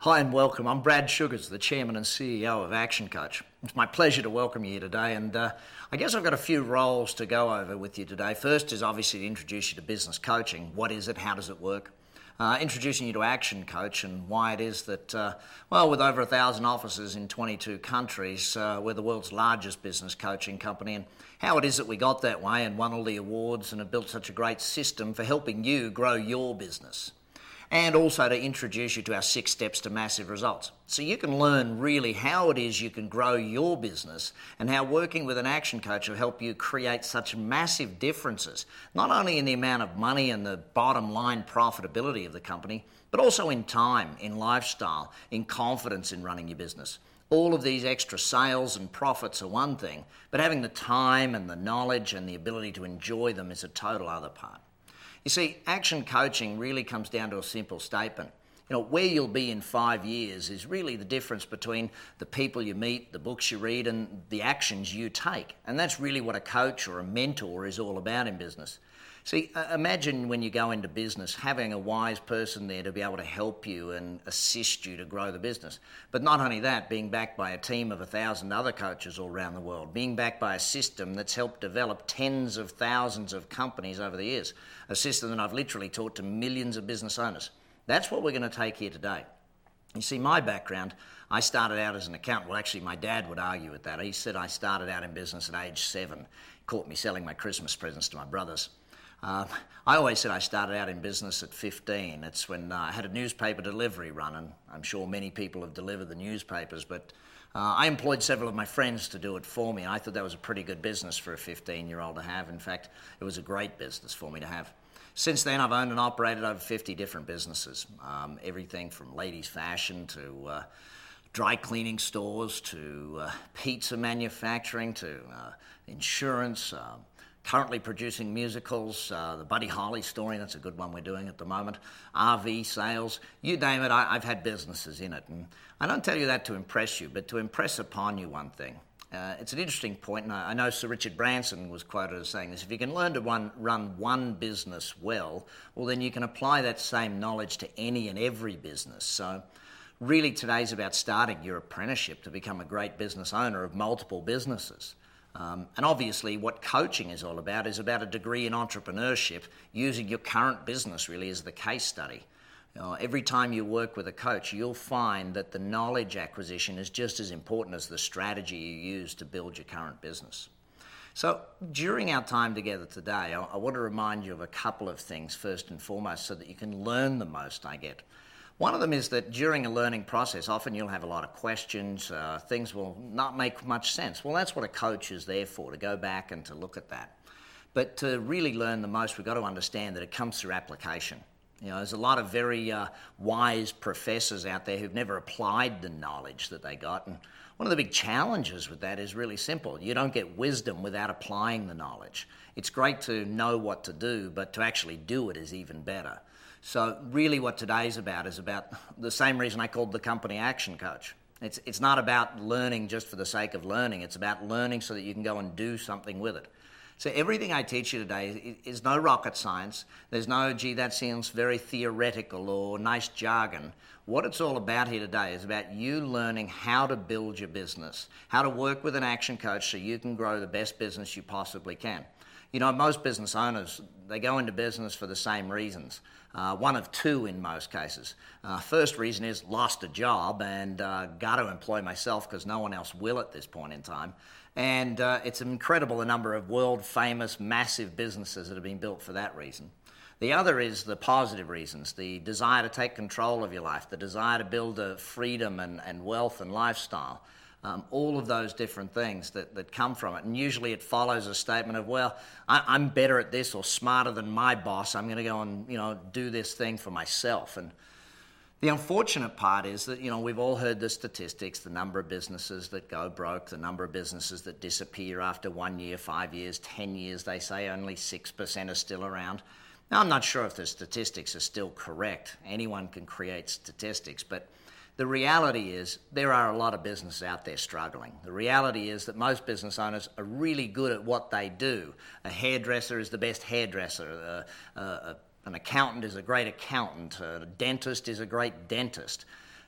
Hi and welcome. I'm Brad Sugars, the Chairman and CEO of Action Coach. It's my pleasure to welcome you today, and I guess I've got a few roles to go over with you today. First is obviously to introduce you to business coaching. What is it? How does it work? Introducing you to Action Coach and why it is that, with over 1,000 offices in 22 countries, we're the world's largest business coaching company, and how it is that we got that way and won all the awards and have built such a great system for helping you grow your business. And also to introduce you to our 6 steps to massive results. So you can learn really how it is you can grow your business and how working with an action coach will help you create such massive differences, not only in the amount of money and the bottom line profitability of the company, but also in time, in lifestyle, in confidence in running your business. All of these extra sales and profits are one thing, but having the time and the knowledge and the ability to enjoy them is a total other part. You see, action coaching really comes down to a simple statement. Where you'll be in 5 years is really the difference between the people you meet, the books you read, and the actions you take. And that's really what a coach or a mentor is all about in business. See, imagine when you go into business, having a wise person there to be able to help you and assist you to grow the business. But not only that, being backed by a team of 1,000 other coaches all around the world, being backed by a system that's helped develop tens of thousands of companies over the years, a system that I've literally taught to millions of business owners. That's what we're going to take here today. You see, my background, I started out as an accountant. Well, actually, my dad would argue with that. He said I started out in business at age 7. Caught me selling my Christmas presents to my brothers. I always said I started out in business at 15. It's when I had a newspaper delivery run, and I'm sure many people have delivered the newspapers, but I employed several of my friends to do it for me. I thought that was a pretty good business for a 15-year-old to have. In fact, it was a great business for me to have. Since then, I've owned and operated over 50 different businesses, everything from ladies' fashion to dry cleaning stores to pizza manufacturing to insurance, currently producing musicals, the Buddy Holly story, that's a good one we're doing at the moment, RV sales, you name it, I've had businesses in it. And I don't tell you that to impress you, but to impress upon you one thing. It's an interesting point, and I know Sir Richard Branson was quoted as saying this: if you can learn to run one business well, then you can apply that same knowledge to any and every business. So really today's about starting your apprenticeship to become a great business owner of multiple businesses. And obviously what coaching is all about is about a degree in entrepreneurship, using your current business really as the case study. Every time you work with a coach, you'll find that the knowledge acquisition is just as important as the strategy you use to build your current business. So during our time together today, I want to remind you of a couple of things first and foremost so that you can learn the most, I get. One of them is that during a learning process, often you'll have a lot of questions, things will not make much sense. Well, that's what a coach is there for, to go back and to look at that. But to really learn the most, we've got to understand that it comes through application. There's a lot of very wise professors out there who've never applied the knowledge that they got. And one of the big challenges with that is really simple. You don't get wisdom without applying the knowledge. It's great to know what to do, but to actually do it is even better. So really what today's about is about the same reason I called the company Action Coach. It's not about learning just for the sake of learning. It's about learning so that you can go and do something with it. So everything I teach you today is no rocket science. There's no, gee, that sounds very theoretical or nice jargon. What it's all about here today is about you learning how to build your business, how to work with an action coach so you can grow the best business you possibly can. Most business owners, they go into business for the same reasons. One of two in most cases. First reason is lost a job and got to employ myself because no one else will at this point in time. And it's incredible the number of world-famous, massive businesses that have been built for that reason. The other is the positive reasons, the desire to take control of your life, the desire to build a freedom and wealth and lifestyle. All of those different things that come from it. And usually it follows a statement of, I'm better at this or smarter than my boss. I'm going to go and, do this thing for myself. And the unfortunate part is that, we've all heard the statistics, the number of businesses that go broke, the number of businesses that disappear after 1 year, 5 years, 10 years. They say only 6% are still around. Now, I'm not sure if the statistics are still correct. Anyone can create statistics, but the reality is there are a lot of businesses out there struggling. The reality is that most business owners are really good at what they do. A hairdresser is the best hairdresser. An accountant is a great accountant. A dentist is a great dentist.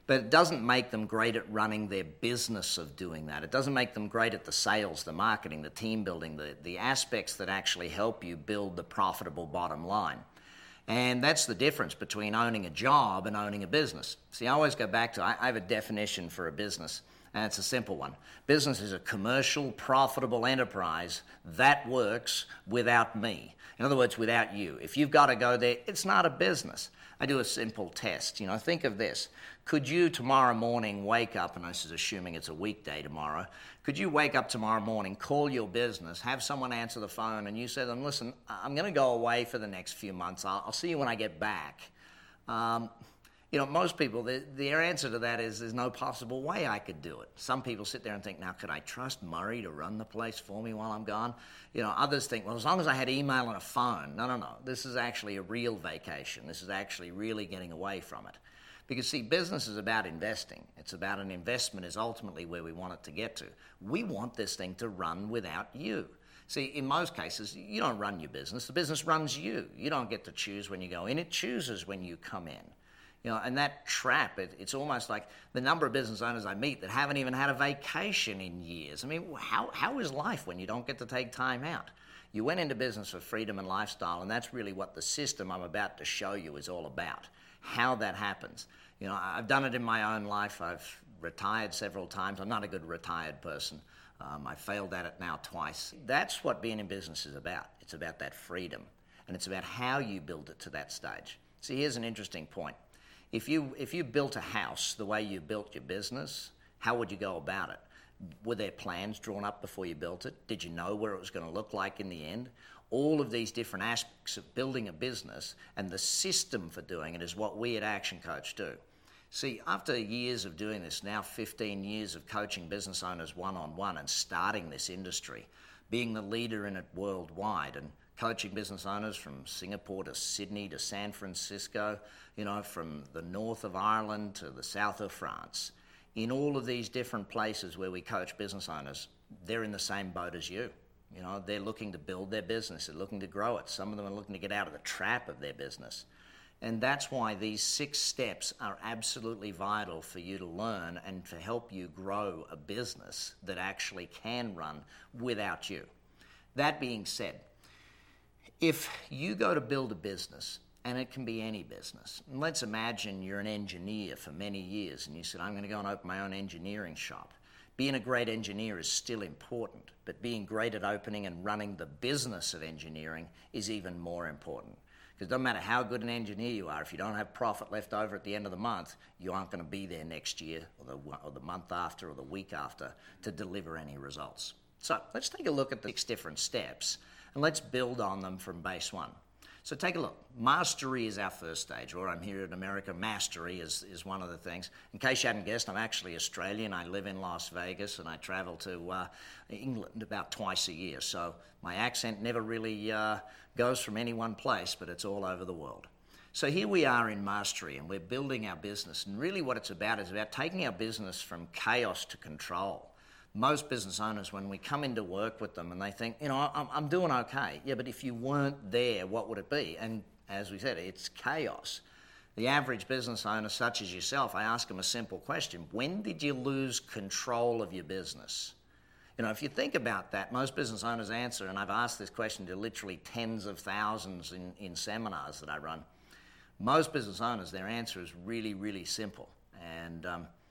But it doesn't make them great at running their business of doing that. It doesn't make them great at the sales, the marketing, the team building, the aspects that actually help you build the profitable bottom line. And that's the difference between owning a job and owning a business. See, I always go back to, I have a definition for a business, and it's a simple one. Business is a commercial, profitable enterprise that works without me. In other words, without you. If you've got to go there, it's not a business. I do a simple test. Think of this. Could you tomorrow morning wake up, and this is assuming it's a weekday tomorrow, could you wake up tomorrow morning, call your business, have someone answer the phone, and you say to them, listen, I'm going to go away for the next few months. I'll see you when I get back. Most people, their answer to that is there's no possible way I could do it. Some people sit there and think, now, could I trust Murray to run the place for me while I'm gone? Others think, well, as long as I had email and a phone. No. This is actually a real vacation. This is actually really getting away from it. Because, see, business is about investing. It's about an investment is ultimately where we want it to get to. We want this thing to run without you. See, in most cases, you don't run your business. The business runs you. You don't get to choose when you go in. It chooses when you come in. And that trap, it's almost like the number of business owners I meet that haven't even had a vacation in years. I mean, how is life when you don't get to take time out? You went into business for freedom and lifestyle, and that's really what the system I'm about to show you is all about, how that happens. I've done it in my own life. I've retired several times. I'm not a good retired person. I failed at it now twice. That's what being in business is about. It's about that freedom, and it's about how you build it to that stage. See, here's an interesting point. If you built a house the way you built your business, how would you go about it? Were there plans drawn up before you built it? Did you know where it was going to look like in the end? All of these different aspects of building a business and the system for doing it is what we at Action Coach do. See, after years of doing this, now 15 years of coaching business owners one-on-one and starting this industry, being the leader in it worldwide and coaching business owners from Singapore to Sydney to San Francisco, from the north of Ireland to the south of France. In all of these different places where we coach business owners, they're in the same boat as you. They're looking to build their business. They're looking to grow it. Some of them are looking to get out of the trap of their business. And that's why these 6 steps are absolutely vital for you to learn and to help you grow a business that actually can run without you. That being said, if you go to build a business, and it can be any business, and let's imagine you're an engineer for many years and you said, I'm going to go and open my own engineering shop. Being a great engineer is still important, but being great at opening and running the business of engineering is even more important. Because it doesn't matter how good an engineer you are, if you don't have profit left over at the end of the month, you aren't going to be there next year or the month after or the week after to deliver any results. So let's take a look at the 6 different steps and let's build on them from base 1. So take a look. Mastery is our first stage, or I'm here in America. Mastery is one of the things. In case you hadn't guessed, I'm actually Australian. I live in Las Vegas and I travel to England about twice a year. So my accent never really goes from any one place, but it's all over the world. So here we are in Mastery and we're building our business. And really what it's about is about taking our business from chaos to control. Most business owners, when we come into work with them and they think, I'm doing okay. Yeah, but if you weren't there, what would it be? And as we said, it's chaos. The average business owner, such as yourself, I ask them a simple question. When did you lose control of your business? If you think about that, most business owners answer, and I've asked this question to literally tens of thousands in seminars that I run. Most business owners, their answer is really, really simple. And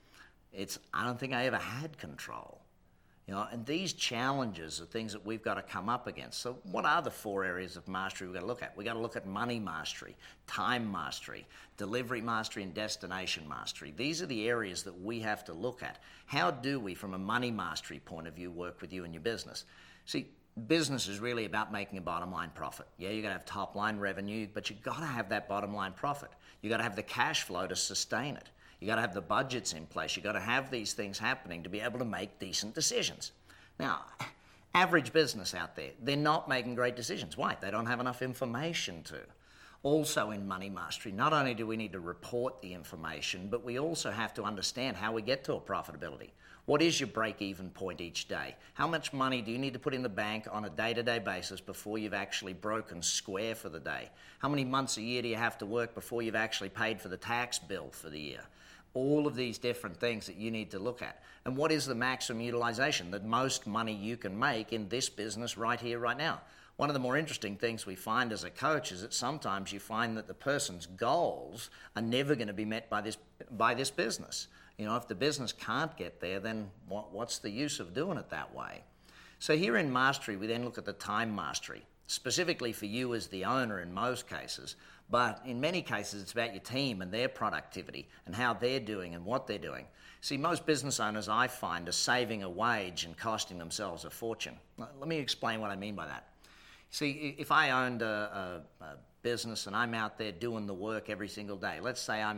I don't think I ever had control. And these challenges are things that we've got to come up against. So what are the 4 areas of mastery we've got to look at? We've got to look at money mastery, time mastery, delivery mastery, and destination mastery. These are the areas that we have to look at. How do we, from a money mastery point of view, work with you and your business? See, business is really about making a bottom line profit. Yeah, you've got to have top line revenue, but you've got to have that bottom line profit. You've got to have the cash flow to sustain it. You got to have the budgets in place. You got to have these things happening to be able to make decent decisions. Now, average business out there, they're not making great decisions. Why? They don't have enough information to. Also in money mastery, not only do we need to report the information, but we also have to understand how we get to a profitability. What is your break-even point each day? How much money do you need to put in the bank on a day-to-day basis before you've actually broken square for the day? How many months a year do you have to work before you've actually paid for the tax bill for the year? all of these different things that you need to look at. And what is the maximum utilization, the most money you can make in this business right here, right now? One of the more interesting things we find as a coach is that sometimes you find that the person's goals are never going to be met by this business. You know, if the business can't get there, then what's the use of doing it that way? So here in Mastery, we then look at the time mastery, specifically for you as the owner in most cases, but in many cases it's about your team and their productivity and how they're doing and what they're doing. See, most business owners I find are saving a wage and costing themselves a fortune. Let me explain what I mean by that. See, if I owned a business and I'm out there doing the work every single day, let's say I'm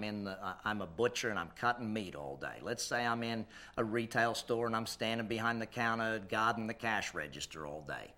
a butcher and I'm cutting meat all day. Let's say I'm in a retail store and I'm standing behind the counter guarding the cash register all day.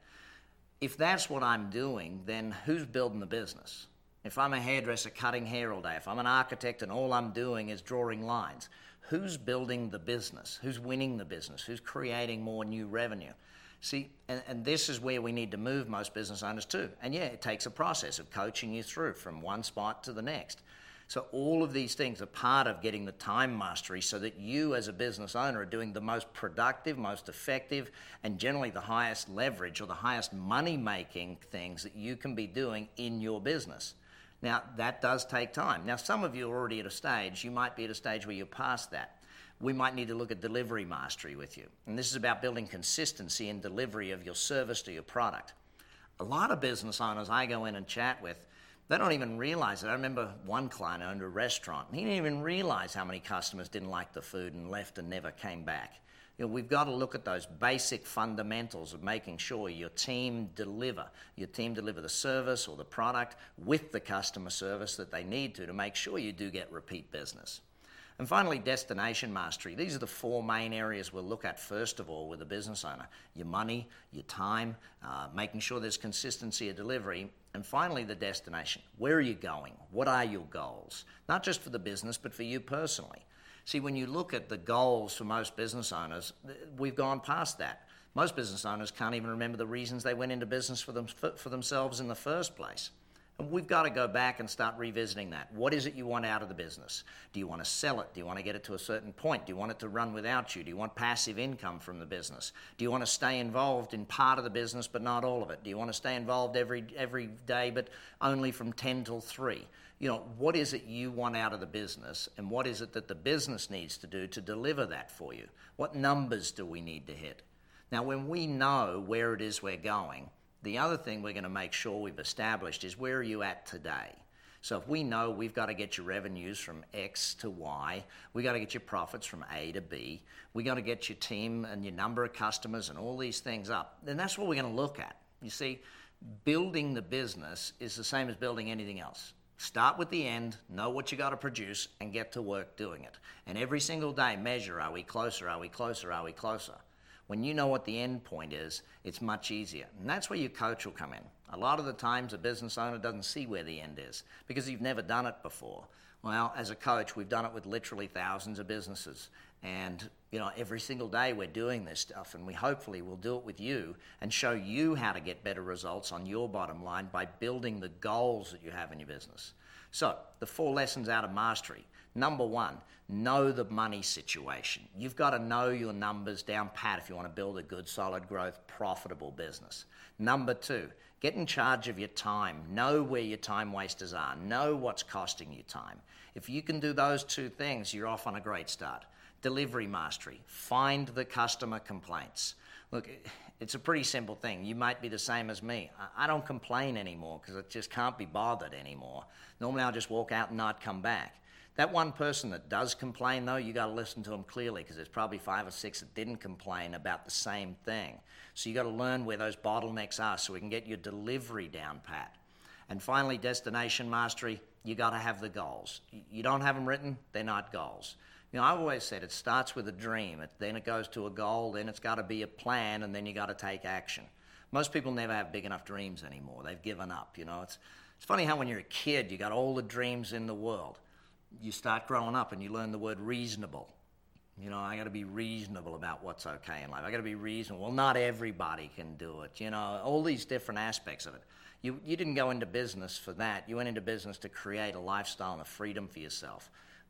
If that's what I'm doing, then who's building the business? If I'm a hairdresser cutting hair all day, if I'm an architect and all I'm doing is drawing lines, who's building the business? Who's winning the business? Who's creating more new revenue? See, and this is where we need to move most business owners to. And yeah, it takes a process of coaching you through from one spot to the next. So all of these things are part of getting the time mastery so that you as a business owner are doing the most productive, most effective, and generally the highest leverage or the highest money-making things that you can be doing in your business. Now, that does take time. Now, some of you are already at a stage. You might be at a stage where you're past that. We might need to look at delivery mastery with you. And this is about building consistency in delivery of your service to your product. A lot of business owners I go in and chat with, they don't even realize it. I remember one client owned a restaurant. And he didn't even realize how many customers didn't like the food and left and never came back. You know, we've got to look at those basic fundamentals of making sure your team deliver the service or the product with the customer service that they need to make sure you do get repeat business. And finally, destination mastery. These are the four main areas we'll look at first of all with a business owner. Your money, your time, making sure there's consistency of delivery, and finally the destination. Where are you going? What are your goals? Not just for the business, but for you personally. See, when you look at the goals for most business owners, we've gone past that. Most business owners can't even remember the reasons they went into business for themselves in the first place. And we've got to go back and start revisiting that. What is it you want out of the business? Do you want to sell it? Do you want to get it to a certain point? Do you want it to run without you? Do you want passive income from the business? Do you want to stay involved in part of the business but not all of it? Do you want to stay involved every day but only from 10 till 3? You know, what is it you want out of the business, and what is it that the business needs to do to deliver that for you? What numbers do we need to hit? Now, when we know where it is we're going, the other thing we're going to make sure we've established is where are you at today? So if we know we've got to get your revenues from X to Y, we've got to get your profits from A to B, we've got to get your team and your number of customers and all these things up, then that's what we're going to look at. You see, building the business is the same as building anything else. Start with the end, know what you got to produce, and get to work doing it. And every single day measure, are we closer, are we closer, are we closer? When you know what the end point is, it's much easier. And that's where your coach will come in. A lot of the times a business owner doesn't see where the end is because you've never done it before. Well, as a coach, we've done it with literally thousands of businesses. And, you know, every single day we're doing this stuff, and we hopefully will do it with you and show you how to get better results on your bottom line by building the goals that you have in your business. So, the 4 lessons out of mastery. Number 1, know the money situation. You've got to know your numbers down pat if you want to build a good, solid growth, profitable business. Number 2, get in charge of your time. Know where your time wasters are. Know what's costing you time. If you can do those 2 things, you're off on a great start. Delivery mastery. Find the customer complaints. Look, it's a pretty simple thing. You might be the same as me. I don't complain anymore because I just can't be bothered anymore. Normally I'll just walk out and not come back. That one person that does complain, though, you got to listen to them clearly because there's probably 5 or 6 that didn't complain about the same thing. So you got to learn where those bottlenecks are so we can get your delivery down pat. And finally, destination mastery, you got to have the goals. You don't have them written, they're not goals. You know, I've always said it starts with a dream, then it goes to a goal, then it's got to be a plan, and then you got to take action. Most people never have big enough dreams anymore. They've given up, you know. It's funny how when you're a kid, you got all the dreams in the world. You start growing up and you learn the word reasonable. You know, I got to be reasonable about what's okay in life. I got to be reasonable. Well, not everybody can do it. You know, all these different aspects of it. You didn't go into business for that. You went into business to create a lifestyle and a freedom for yourself.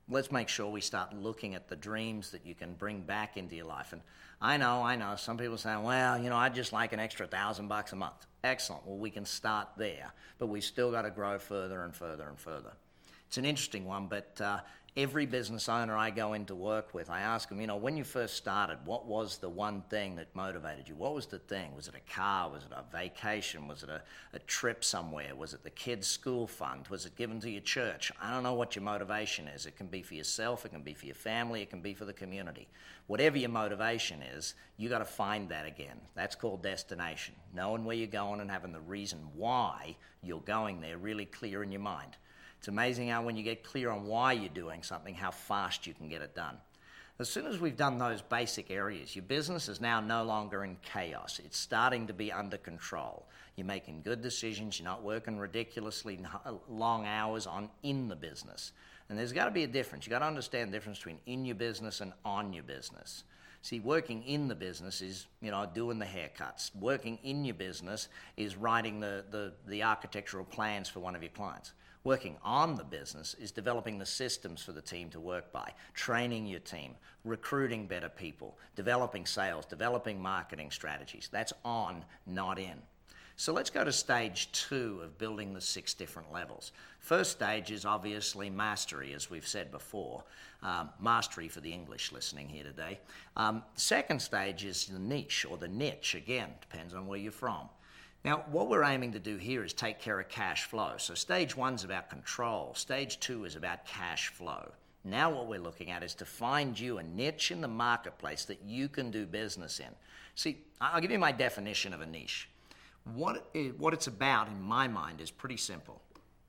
let's make sure we start looking at the dreams that you can bring back into your life. And I know, some people say, well, I'd just like an extra $1,000 a month. Excellent. Well, we can start there, but we've still got to grow further and further and further. It's an interesting one, but every business owner I go into work with, I ask them, when you first started, what was the one thing that motivated you? What was the thing? Was it a car? Was it a vacation? Was it a trip somewhere? Was it the kids' school fund? Was it given to your church? I don't know what your motivation is. It can be for yourself, it can be for your family, it can be for the community. Whatever your motivation is, you got to find that again. That's called destination. Knowing where you're going and having the reason why you're going there really clear in your mind. It's amazing how when you get clear on why you're doing something, how fast you can get it done. As soon as we've done those basic areas, your business is now no longer in chaos. It's starting to be under control. You're making good decisions. You're not working ridiculously long hours in the business. And there's got to be a difference. You've got to understand the difference between in your business and on your business. See, working in the business is, doing the haircuts. Working in your business is writing the architectural plans for one of your clients. Working on the business is developing the systems for the team to work by, training your team, recruiting better people, developing sales, developing marketing strategies. That's on, not in. So let's go to stage 2 of building the 6 different levels. First stage is obviously mastery, as we've said before. Mastery for the English listening here today. Second stage is the niche or the niche. Again, depends on where you're from. Now, what we're aiming to do here is take care of cash flow. So stage 1 is about control. Stage 2 is about cash flow. Now what we're looking at is to find you a niche in the marketplace that you can do business in. See, I'll give you my definition of a niche. What it's about, in my mind, is pretty simple.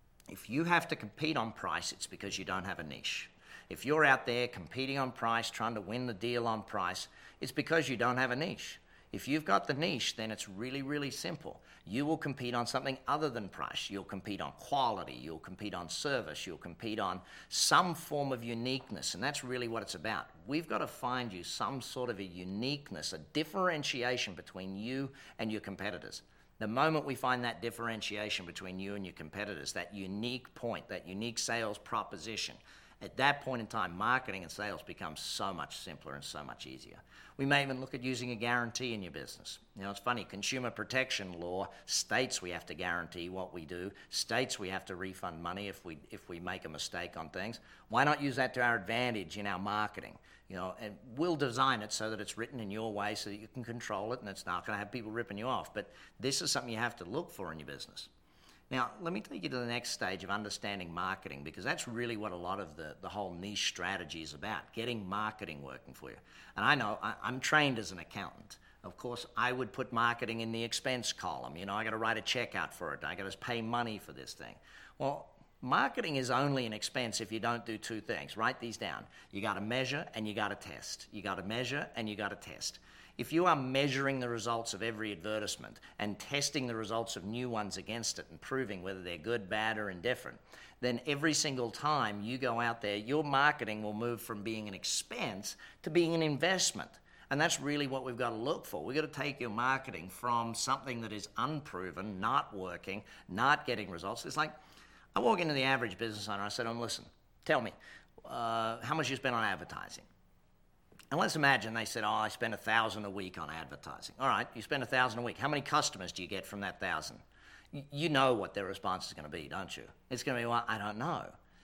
If you have to compete on price, it's because you don't have a niche. If you're out there competing on price, trying to win the deal on price, it's because you don't have a niche. If you've got the niche, then it's really, really simple. You will compete on something other than price. You'll compete on quality. You'll compete on service. You'll compete on some form of uniqueness, and that's really what it's about. We've got to find you some sort of a uniqueness, a differentiation between you and your competitors. The moment we find that differentiation between you and your competitors, that unique point, that unique sales proposition, at that point in time, marketing and sales becomes so much simpler and so much easier. We may even look at using a guarantee in your business. It's funny, consumer protection law states we have to guarantee what we do, states we have to refund money if we make a mistake on things. Why not use that to our advantage in our marketing? And we'll design it so that it's written in your way so that you can control it and it's not going to have people ripping you off. But this is something you have to look for in your business. Now, let me take you to the next stage of understanding marketing, because that's really what a lot of the whole niche strategy is about, getting marketing working for you. And I know, I'm trained as an accountant. Of course, I would put marketing in the expense column. I got to write a check out for it. I got to pay money for this thing. Well, marketing is only an expense if you don't do 2 things. Write these down. You got to measure and you got to test. You got to measure and you got to test. If you are measuring the results of every advertisement and testing the results of new ones against it and proving whether they're good, bad, or indifferent, then every single time you go out there, your marketing will move from being an expense to being an investment. And that's really what we've got to look for. We've got to take your marketing from something that is unproven, not working, not getting results. It's like, I walk into the average business owner, I said to him, listen, tell me, how much you spend on advertising? And let's imagine they said, I spend $1,000 a week on advertising. All right, you spend $1,000 a week. How many customers do you get from that 1,000? You know what their response is going to be, don't you? It's going to be, well, I don't know.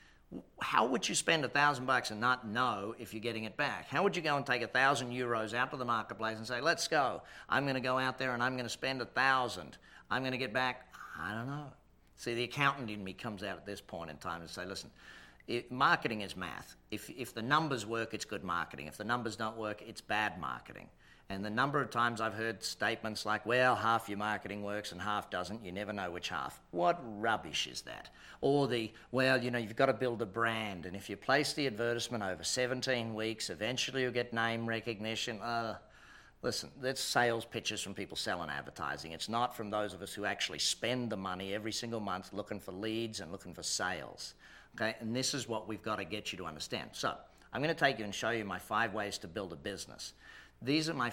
How would you spend $1,000 and not know if you're getting it back? How would you go and take €1,000 out to the marketplace and say, let's go. I'm going to go out there and I'm going to spend 1,000. I'm going to get back, I don't know. See, the accountant in me comes out at this point in time and say, listen, marketing is math. If the numbers work, it's good marketing. If the numbers don't work, it's bad marketing. And the number of times I've heard statements like, well, half your marketing works and half doesn't, you never know which half. What rubbish is that? Or you've got to build a brand, and if you place the advertisement over 17 weeks, eventually you'll get name recognition. Listen, that's sales pitches from people selling advertising. It's not from those of us who actually spend the money every single month looking for leads and looking for sales. Okay, and this is what we've got to get you to understand. So I'm going to take you and show you my 5 ways to build a business. These are the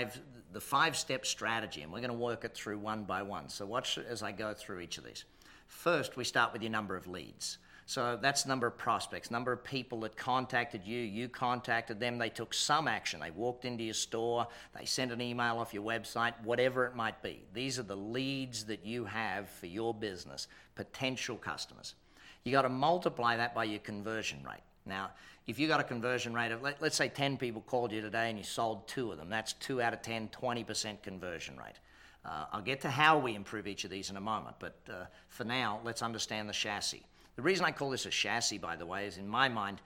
5-step strategy, and we're going to work it through one by one. So watch as I go through each of these. First, we start with your number of leads. So that's number of prospects, number of people that contacted you, you contacted them, they took some action. They walked into your store, they sent an email off your website, whatever it might be. These are the leads that you have for your business, potential customers. You got to multiply that by your conversion rate. Now, if you got a conversion rate of, let's say 10 people called you today and you sold 2 of them, that's 2 out of 10, 20% conversion rate. I'll get to how we improve each of these in a moment, but for now, let's understand the chassis. The reason I call this a chassis, by the way, is in my mind,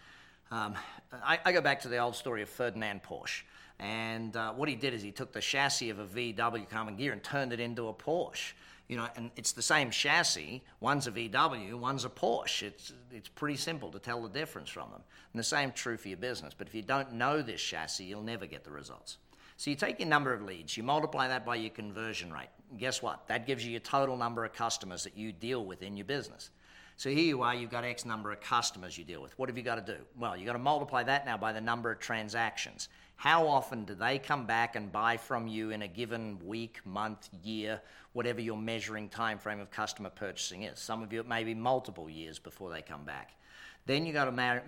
I go back to the old story of Ferdinand Porsche. And what he did is he took the chassis of a VW Common Gear and turned it into a Porsche. You know, and it's the same chassis. One's a VW, one's a Porsche. It's pretty simple to tell the difference from them. And the same true for your business. But if you don't know this chassis, you'll never get the results. So you take your number of leads, you multiply that by your conversion rate. And guess what? That gives you your total number of customers that you deal with in your business. So here you are, you've got X number of customers you deal with. What have you got to do? Well, you've got to multiply that now by the number of transactions. How often do they come back and buy from you in a given week, month, year, whatever your measuring time frame of customer purchasing is? Some of you, it may be multiple years before they come back. Then you've got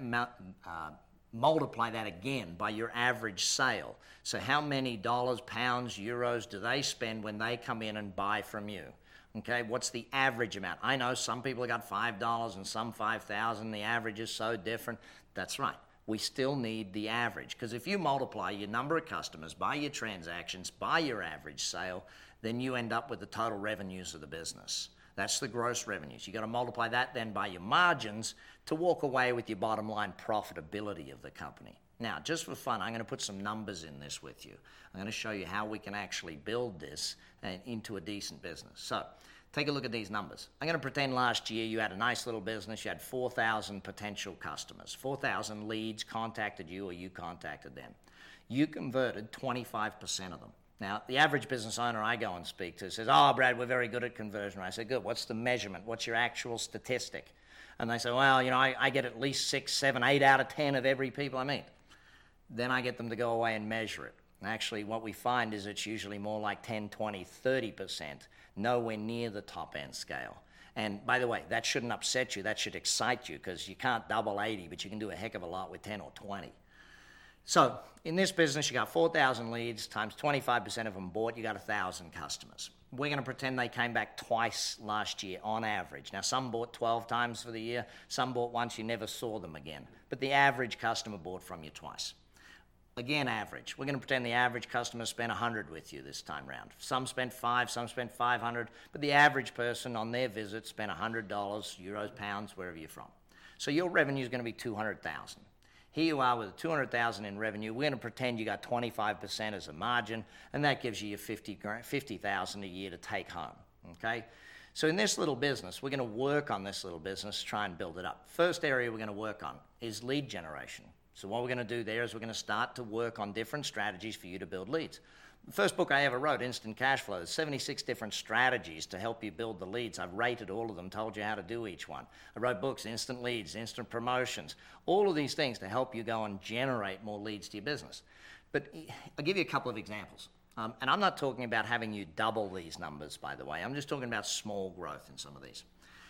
to multiply that again by your average sale. So how many dollars, pounds, euros do they spend when they come in and buy from you? Okay, what's the average amount? I know some people have got $5 and some $5,000. The average is so different. That's right. We still need the average, because if you multiply your number of customers by your transactions, by your average sale, then you end up with the total revenues of the business. That's the gross revenues. You've got to multiply that then by your margins to walk away with your bottom line profitability of the company. Now, just for fun, I'm going to put some numbers in this with you. I'm going to show you how we can actually build this into a decent business. So, take a look at these numbers. I'm going to pretend last year you had a nice little business. You had 4,000 potential customers. 4,000 leads contacted you or you contacted them. You converted 25% of them. Now, the average business owner I go and speak to says, "Oh, Brad, we're very good at conversion." I say, "Good. What's the measurement? What's your actual statistic?" And they say, "Well, you know, I get at least 6, 7, 8 out of 10 of every people I meet." Then I get them to go away and measure it. And actually, what we find is it's usually more like 10, 20, 30%, nowhere near the top end scale. And by the way, that shouldn't upset you. That should excite you, because you can't double 80, but you can do a heck of a lot with 10 or 20. So in this business, you got 4,000 leads times 25% of them bought, you got 1,000 customers. We're going to pretend they came back twice last year on average. Now, some bought 12 times for the year, some bought once, you never saw them again. But the average customer bought from you twice. Again, average. We're going to pretend the average customer spent 100 with you this time round. Some spent 5, some spent 500, but the average person on their visit spent $100, euros, pounds, wherever you're from. So your revenue is going to be 200,000. Here you are with 200,000 in revenue. We're going to pretend you got 25% as a margin, and that gives you your 50,000 a year to take home. Okay? So in this little business, we're going to work on this little business, try and build it up. First area we're going to work on is lead generation. So what we're going to do there is we're going to start to work on different strategies for you to build leads. The first book I ever wrote, Instant Cash Flow, there's 76 different strategies to help you build the leads. I've rated all of them, told you how to do each one. I wrote books, Instant Leads, Instant Promotions, all of these things to help you go and generate more leads to your business. But I'll give you a couple of examples. And I'm not talking about having you double these numbers, by the way. I'm just talking about small growth in some of these.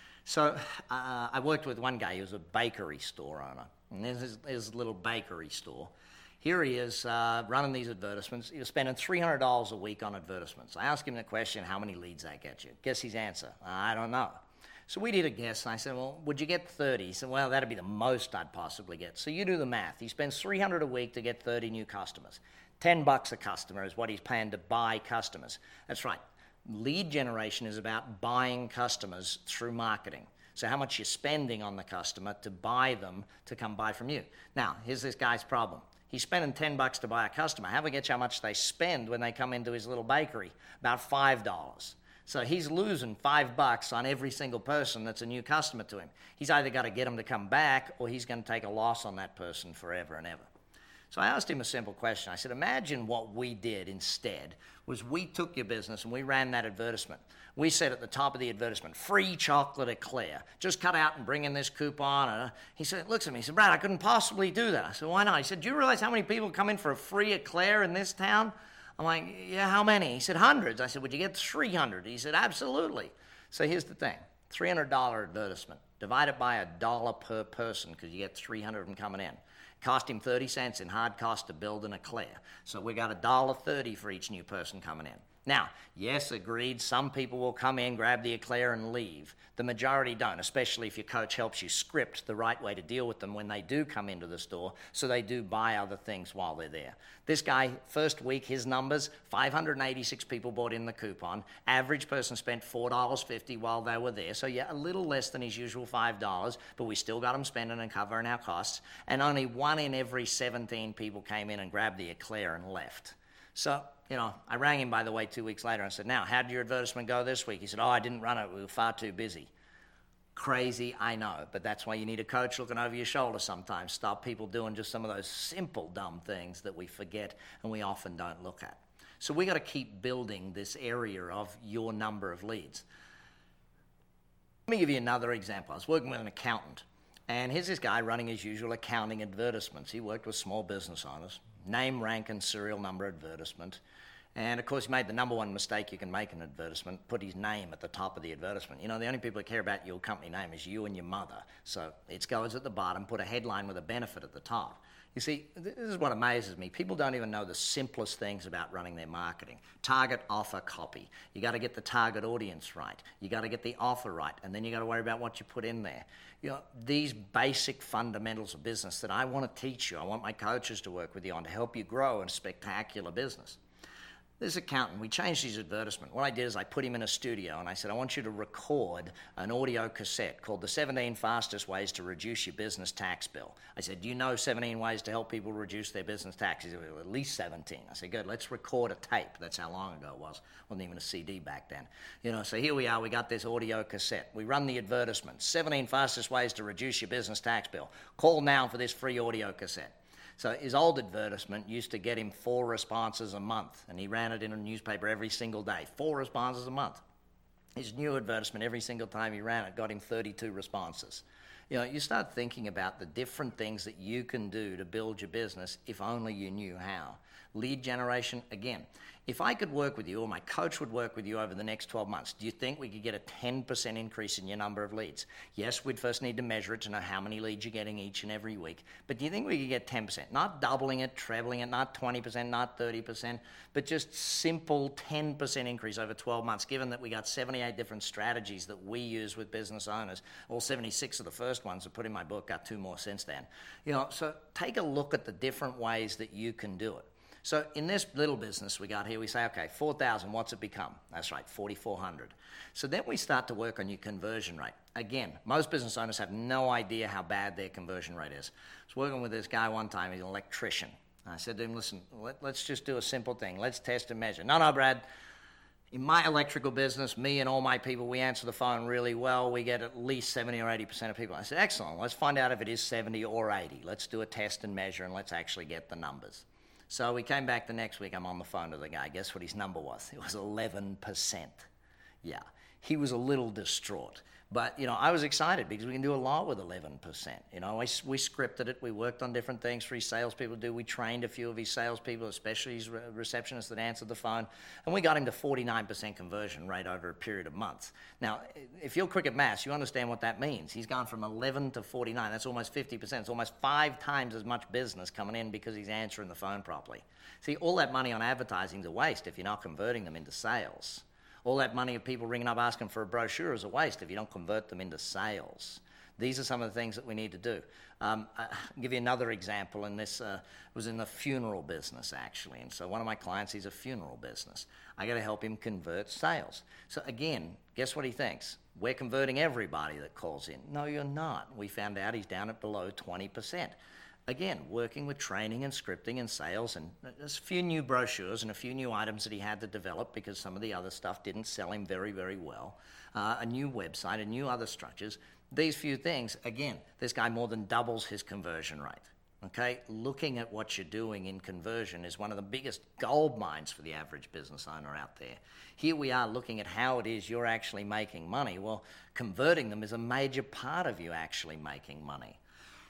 So I worked with one guy who was a bakery store owner. And there's his little bakery store. Here he is running these advertisements. He was spending $300 a week on advertisements. I asked him the question, how many leads that get you? Guess his answer, I don't know. So we did a guess, and I said, well, would you get 30? He said, well, that'd be the most I'd possibly get. So you do the math. He spends $300 a week to get 30 new customers. $10 a customer is what he's paying to buy customers. That's right. Lead generation is about buying customers through marketing. So how much you're spending on the customer to buy them to come buy from you. Now, here's this guy's problem. He's spending $10 to buy a customer. Have a guess how much they spend when they come into his little bakery? About $5. So he's losing $5 on every single person that's a new customer to him. He's either got to get them to come back, or he's going to take a loss on that person forever and ever. So I asked him a simple question. I said, imagine what we did instead was we took your business and we ran that advertisement. We said at the top of the advertisement, free chocolate eclair. Just cut out and bring in this coupon. And he said, looks at me, he said, Brad, I couldn't possibly do that. I said, why not? He said, do you realize how many people come in for a free eclair in this town? I'm like, yeah, how many? He said, hundreds. I said, would you get 300? He said, absolutely. So here's the thing. $300 advertisement. Divide it by $1 per person because you get 300 of them coming in. Cost him 30 cents in hard cost to build an eclair. So we got $1.30 for each new person coming in. Now, yes, agreed, some people will come in, grab the eclair and leave. The majority don't, especially if your coach helps you script the right way to deal with them when they do come into the store, so they do buy other things while they're there. This guy, first week, his numbers, 586 people bought in the coupon. Average person spent $4.50 while they were there, so yeah, a little less than his usual $5, but we still got them spending and covering our costs, and only 1 in every 17 people came in and grabbed the eclair and left. So, I rang him, by the way, 2 weeks later and said, now, how did your advertisement go this week? He said, I didn't run it. We were far too busy. Crazy, I know, but that's why you need a coach looking over your shoulder sometimes. Stop people doing just some of those simple, dumb things that we forget and we often don't look at. So we got to keep building this area of your number of leads. Let me give you another example. I was working with an accountant, and here's this guy running his usual accounting advertisements. He worked with small business owners. Name, rank, and serial number advertisement. And, of course, he made the number one mistake you can make in an advertisement, put his name at the top of the advertisement. The only people that care about your company name is you and your mother. So it goes at the bottom, put a headline with a benefit at the top. You see, this is what amazes me. People don't even know the simplest things about running their marketing. Target, offer, copy. You got to get the target audience right. You got to get the offer right, and then you got to worry about what you put in there. These basic fundamentals of business that I want to teach you, I want my coaches to work with you on to help you grow a spectacular business. This accountant, we changed his advertisement. What I did is I put him in a studio and I said, I want you to record an audio cassette called The 17 Fastest Ways to Reduce Your Business Tax Bill. I said, do you know 17 ways to help people reduce their business taxes? Well, at least 17. I said, good, let's record a tape. That's how long ago it was. Wasn't even a CD back then. So here we are, we got this audio cassette. We run the advertisement, 17 Fastest Ways to Reduce Your Business Tax Bill. Call now for this free audio cassette. So his old advertisement used to get him 4 responses a month, and he ran it in a newspaper every single day, 4 responses a month. His new advertisement, every single time he ran it, got him 32 responses. You start thinking about the different things that you can do to build your business if only you knew how. Lead generation, again, if I could work with you or my coach would work with you over the next 12 months, do you think we could get a 10% increase in your number of leads? Yes, we'd first need to measure it to know how many leads you're getting each and every week. But do you think we could get 10%? Not doubling it, trebling it, not 20%, not 30%, but just simple 10% increase over 12 months, given that we got 78 different strategies that we use with business owners. All 76 of the first ones are put in my book, got 2 more since then. So take a look at the different ways that you can do it. So in this little business we got here, we say, okay, 4,000, what's it become? That's right, 4,400. So then we start to work on your conversion rate. Again, most business owners have no idea how bad their conversion rate is. I was working with this guy one time, he's an electrician. I said to him, listen, let's just do a simple thing. Let's test and measure. No, Brad, in my electrical business, me and all my people, we answer the phone really well. We get at least 70 or 80% of people. I said, excellent, let's find out if it is 70 or 80. Let's do a test and measure and let's actually get the numbers. So we came back the next week, I'm on the phone to the guy. Guess what his number was? It was 11%. Yeah, he was a little distraught. But, I was excited because we can do a lot with 11%. We scripted it. We worked on different things for his salespeople to do. We trained a few of his salespeople, especially his receptionists that answered the phone. And we got him to 49% conversion rate over a period of months. Now, if you're quick at maths, you understand what that means. He's gone from 11 to 49. That's almost 50%. It's almost 5 times as much business coming in because he's answering the phone properly. See, all that money on advertising is a waste if you're not converting them into sales. All that money of people ringing up asking for a brochure is a waste if you don't convert them into sales. These are some of the things that we need to do. I'll give you another example, and this was in the funeral business, actually. And so one of my clients, he's a funeral business. I got to help him convert sales. So again, guess what he thinks? We're converting everybody that calls in. No, you're not. We found out he's down at below 20%. Again, working with training and scripting and sales, and there's a few new brochures and a few new items that he had to develop because some of the other stuff didn't sell him very, very well. A new website, a new other structures. These few things, again, this guy more than doubles his conversion rate. Okay, looking at what you're doing in conversion is one of the biggest gold mines for the average business owner out there. Here we are looking at how it is you're actually making money. Well, converting them is a major part of you actually making money.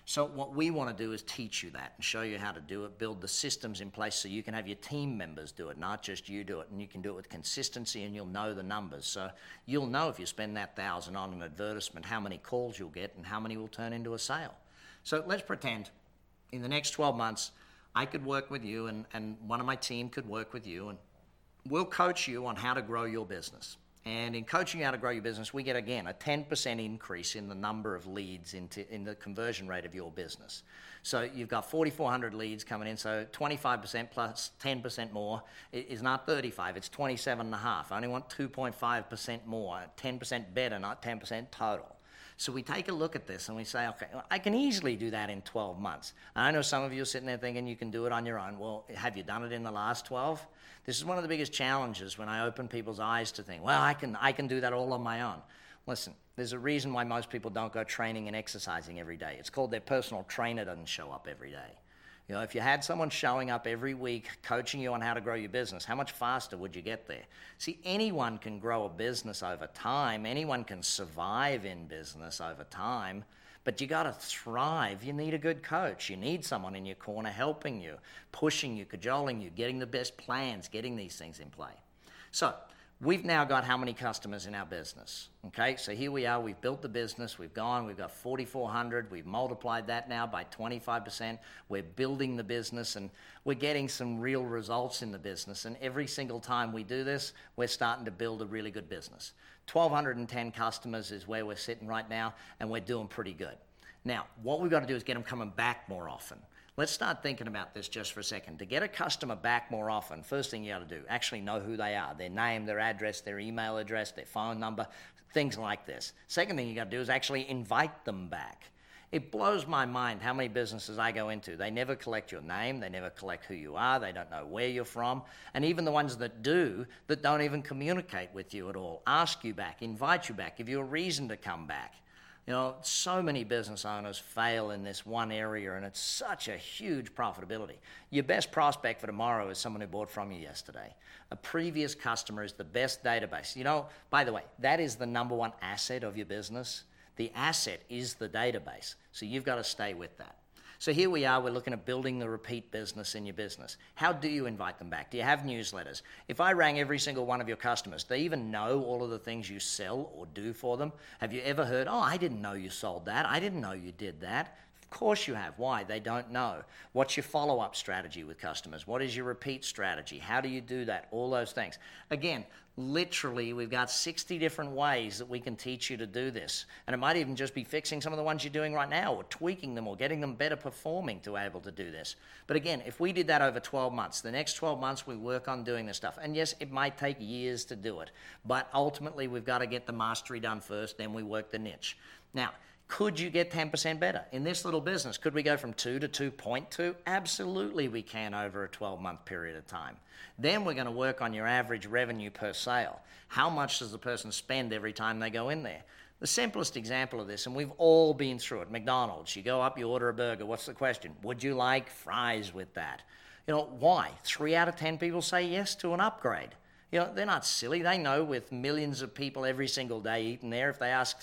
So what we want to do is teach you that and show you how to do it, build the systems in place so you can have your team members do it, not just you do it, and you can do it with consistency and you'll know the numbers. So you'll know if you spend that $1,000 on an advertisement, how many calls you'll get and how many will turn into a sale. So let's pretend in the next 12 months, I could work with you and one of my team could work with you and we'll coach you on how to grow your business. And in coaching you how to grow your business, we get, again, a 10% increase in the number of leads in the conversion rate of your business. So you've got 4,400 leads coming in, so 25% plus 10% more is not 35, it's 27.5. I only want 2.5% more, 10% better, not 10% total. So we take a look at this and we say, okay, I can easily do that in 12 months. And I know some of you are sitting there thinking you can do it on your own. Well, have you done it in the last 12? This is one of the biggest challenges when I open people's eyes to think, well, I can do that all on my own. Listen, there's a reason why most people don't go training and exercising every day. It's called their personal trainer doesn't show up every day. You know, if you had someone showing up every week coaching you on how to grow your business, how much faster would you get there? See, anyone can grow a business over time. Anyone can survive in business over time. But you got to thrive. You need a good coach. You need someone in your corner helping you, pushing you, cajoling you, getting the best plans, getting these things in play. So we've now got how many customers in our business? Okay, so here we are. We've built the business. We've got 4,400. We've multiplied that now by 25%. We're building the business, and we're getting some real results in the business. And every single time we do this, we're starting to build a really good business. 1,210 customers is where we're sitting right now, and we're doing pretty good. Now, what we've got to do is get them coming back more often. Let's start thinking about this just for a second. To get a customer back more often, first thing you got to do, actually know who they are, their name, their address, their email address, their phone number, things like this. Second thing you got to do is actually invite them back. It blows my mind how many businesses I go into. They never collect your name. They never collect who you are. They don't know where you're from. And even the ones that do, that don't even communicate with you at all, ask you back, invite you back, give you a reason to come back. You know, so many business owners fail in this one area, and it's such a huge profitability. Your best prospect for tomorrow is someone who bought from you yesterday. A previous customer is the best database. You know, by the way, that is the number one asset of your business. The asset is the database, so you've got to stay with that. So here we are, we're looking at building the repeat business in your business. How do you invite them back? Do you have newsletters? If I rang every single one of your customers, do they even know all of the things you sell or do for them? Have you ever heard, oh, I didn't know you sold that. I didn't know you did that. Of course you have. Why? They don't know. What's your follow-up strategy with customers? What is your repeat strategy? How do you do that? All those things. Again, literally, we've got 60 different ways that we can teach you to do this. And it might even just be fixing some of the ones you're doing right now or tweaking them or getting them better performing to be able to do this. But again, if we did that over 12 months, the next 12 months we work on doing this stuff. And yes, it might take years to do it. But ultimately, we've got to get the mastery done first, then we work the niche. Now, could you get 10% better? In this little business, could we go from 2 to 2.2? Absolutely we can over a 12-month period of time. Then we're going to work on your average revenue per sale. How much does the person spend every time they go in there? The simplest example of this, and we've all been through it, McDonald's, you go up, you order a burger, what's the question? Would you like fries with that? You know, why? 3 out of 10 people say yes to an upgrade. You know, they're not silly. They know with millions of people every single day eating there, if they ask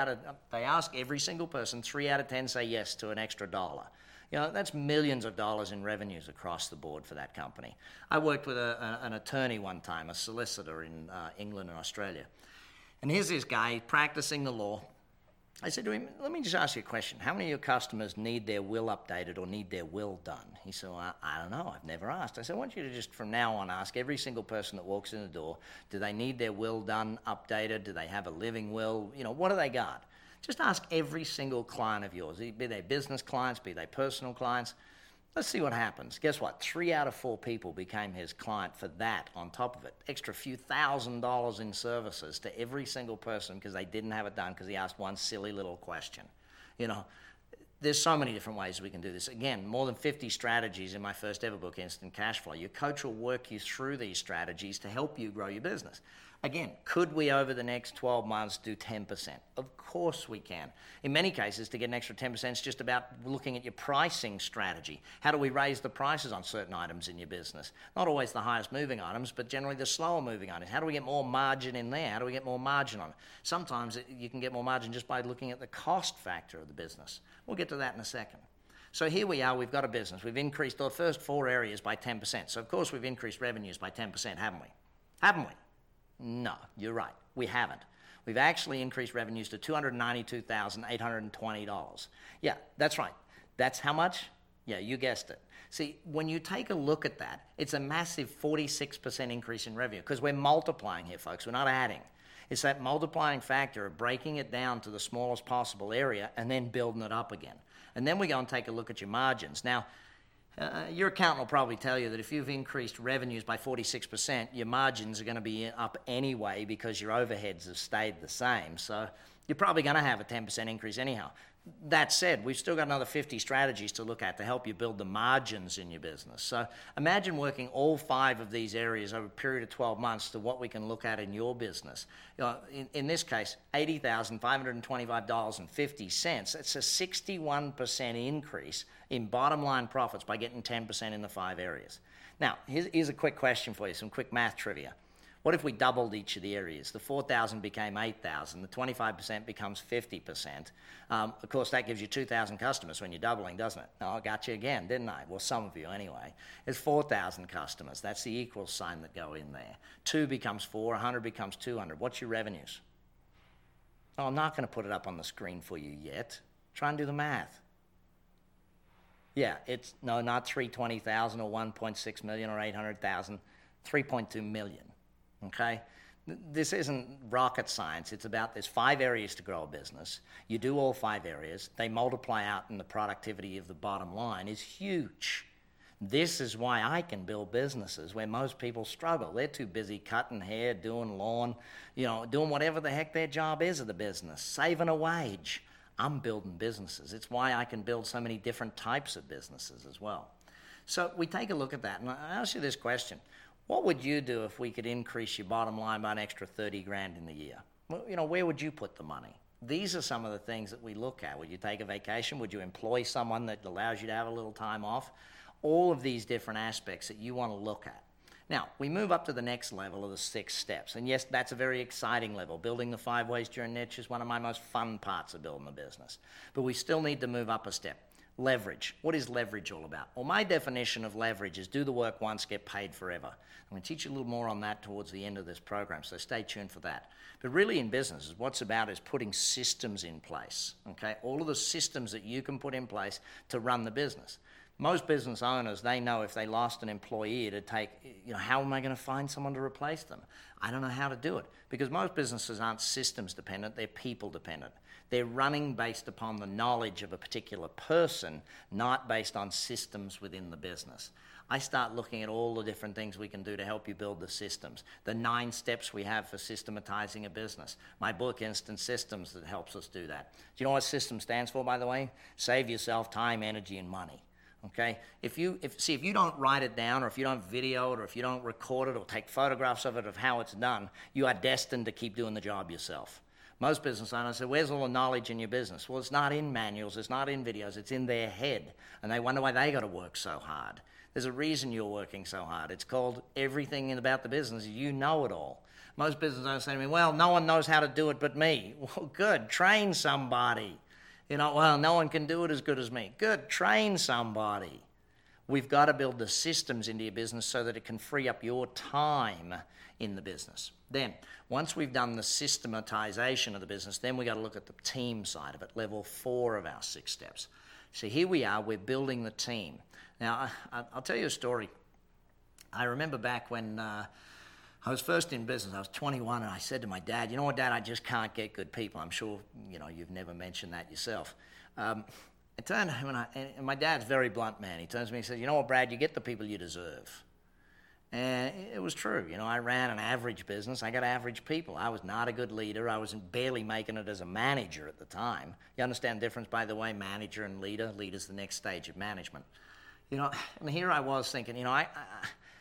every single person, 3 out of 10 say yes to an extra $1. You know, that's millions of dollars in revenues across the board for that company. I worked with an attorney one time, a solicitor in England and Australia. And here's this guy practicing the law. I said to him, let me just ask you a question. How many of your customers need their will updated or need their will done? He said, well, I don't know. I've never asked. I said, I want you to just from now on ask every single person that walks in the door, do they need their will done, updated? Do they have a living will? You know, what do they got? Just ask every single client of yours, be they business clients, be they personal clients. Let's see what happens. Guess what? 3 out of 4 people became his client for that on top of it. Extra few $1,000s in services to every single person because they didn't have it done because he asked one silly little question. You know, there's so many different ways we can do this. Again, more than 50 strategies in my first ever book, Instant Cash Flow. Your coach will work you through these strategies to help you grow your business. Again, could we over the next 12 months do 10%? Of course we can. In many cases, to get an extra 10% is just about looking at your pricing strategy. How do we raise the prices on certain items in your business? Not always the highest moving items, but generally the slower moving items. How do we get more margin in there? How do we get more margin on it? Sometimes you can get more margin just by looking at the cost factor of the business. We'll get to that in a second. So here we are, we've got a business. We've increased the first 4 areas by 10%. So of course we've increased revenues by 10%, haven't we? Haven't we? No, you're right. We haven't. We've actually increased revenues to $292,820. Yeah, that's right. That's how much? Yeah, you guessed it. See, when you take a look at that, it's a massive 46% increase in revenue because we're multiplying here, folks. We're not adding. It's that multiplying factor of breaking it down to the smallest possible area and then building it up again. And then we go and take a look at your margins. Now, your accountant will probably tell you that if you've increased revenues by 46%, your margins are going to be up anyway because your overheads have stayed the same. So you're probably going to have a 10% increase anyhow. That said, we've still got another 50 strategies to look at to help you build the margins in your business. So imagine working all 5 of these areas over a period of 12 months to what we can look at in your business. In this case, $80,525.50. It's a 61% increase in bottom line profits by getting 10% in the 5 areas. Now, here's a quick question for you, some quick math trivia. What if we doubled each of the areas? The 4,000 became 8,000. The 25% becomes 50%. Of course, that gives you 2,000 customers when you're doubling, doesn't it? Oh, I got you again, didn't I? Well, some of you anyway. It's 4,000 customers. That's the equal sign that go in there. 2 becomes 4. 100 becomes 200. What's your revenues? Oh, I'm not going to put it up on the screen for you yet. Try and do the math. Yeah, it's not 320,000 or 1.6 million or 800,000. 3.2 million. Okay? This isn't rocket science. It's about there's 5 areas to grow a business. You do all 5 areas. They multiply out, and the productivity of the bottom line is huge. This is why I can build businesses where most people struggle. They're too busy cutting hair, doing lawn, doing whatever the heck their job is of the business, saving a wage. I'm building businesses. It's why I can build so many different types of businesses as well. So we take a look at that, and I ask you this question. What would you do if we could increase your bottom line by an extra 30 grand in the year? Well, where would you put the money? These are some of the things that we look at. Would you take a vacation? Would you employ someone that allows you to have a little time off? All of these different aspects that you want to look at. Now, we move up to the next level of the 6 steps. And yes, that's a very exciting level. Building the 5 ways to your niche is one of my most fun parts of building a business. But we still need to move up a step. Leverage. What is leverage all about? Well, my definition of leverage is do the work once, get paid forever. I'm going to teach you a little more on that towards the end of this program, so stay tuned for that. But really in business, what's about is putting systems in place, okay? All of the systems that you can put in place to run the business. Most business owners, they know if they lost an employee, it'd take, how am I going to find someone to replace them? I don't know how to do it because most businesses aren't systems dependent, they're people dependent. They're running based upon the knowledge of a particular person, not based on systems within the business. I start looking at all the different things we can do to help you build the systems, the 9 steps we have for systematizing a business. My book, Instant Systems, that helps us do that. Do you know what SYSTEM stands for, by the way? Save yourself time, energy, and money. Okay? If you don't write it down, or if you don't video it, or if you don't record it or take photographs of it of how it's done, you are destined to keep doing the job yourself. Most business owners say, where's all the knowledge in your business? Well, it's not in manuals, it's not in videos, it's in their head. And they wonder why they got to work so hard. There's a reason you're working so hard. It's called everything about the business. You know it all. Most business owners say to me, well, no one knows how to do it but me. Well, good, train somebody. Well, no one can do it as good as me. Good, train somebody. We've got to build the systems into your business so that it can free up your time in the business. Then, once we've done the systematization of the business, then we got to look at the team side of it, level 4 of our 6 steps. So here we are, we're building the team. Now, I'll tell you a story. I remember back when I was first in business, I was 21, and I said to my dad, you know what, Dad, I just can't get good people. I'm sure, you've never mentioned that yourself. And my dad's a very blunt man. He turns to me and says, you know what, Brad, you get the people you deserve. And it was true. I ran an average business. I got average people. I was not a good leader. I was barely making it as a manager at the time. You understand the difference, by the way, manager and leader? Leader's the next stage of management. And here I was thinking, I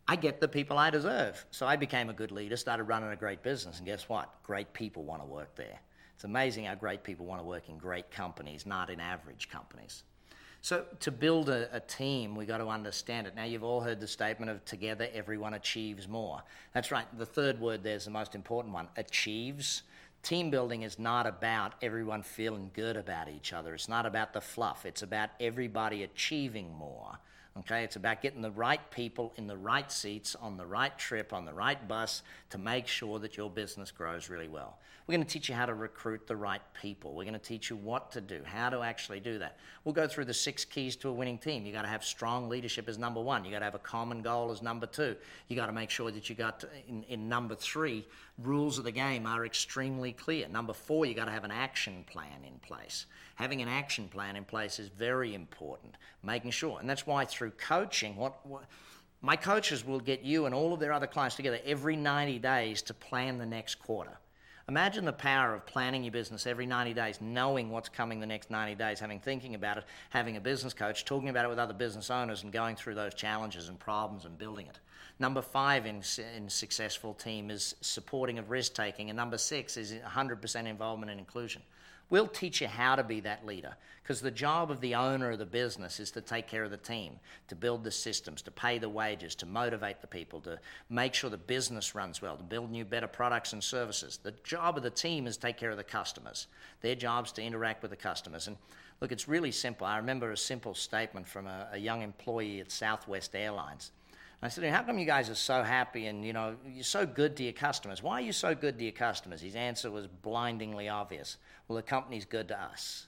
I get the people I deserve. So I became a good leader, started running a great business, and guess what? Great people want to work there. It's amazing how great people want to work in great companies, not in average companies. So to build a team, we got to understand it. Now, you've all heard the statement of together everyone achieves more. That's right. The third word there is the most important one, achieves. Team building is not about everyone feeling good about each other. It's not about the fluff. It's about everybody achieving more. Okay, it's about getting the right people in the right seats, on the right trip, on the right bus to make sure that your business grows really well. We're going to teach you how to recruit the right people. We're going to teach you what to do, how to actually do that. We'll go through the 6 keys to a winning team. You got to have strong leadership as number 1. You got to have a common goal as number 2. You got to make sure that you got in number 3, rules of the game are extremely clear. Number 4, you got to have an action plan in place. Having an action plan in place is very important. Making sure, and that's why through coaching, my coaches will get you and all of their other clients together every 90 days to plan the next quarter. Imagine the power of planning your business every 90 days, knowing what's coming the next 90 days, thinking about it, having a business coach, talking about it with other business owners and going through those challenges and problems and building it. Number 5 in successful team is supporting of risk-taking, and number 6 is 100% involvement and inclusion. We'll teach you how to be that leader, because the job of the owner of the business is to take care of the team, to build the systems, to pay the wages, to motivate the people, to make sure the business runs well, to build new, better products and services. The job of the team is to take care of the customers. Their job's to interact with the customers. And look, it's really simple. I remember a simple statement from a young employee at Southwest Airlines. I said, how come you guys are so happy and, you're so good to your customers? Why are you so good to your customers? His answer was blindingly obvious. Well, the company's good to us.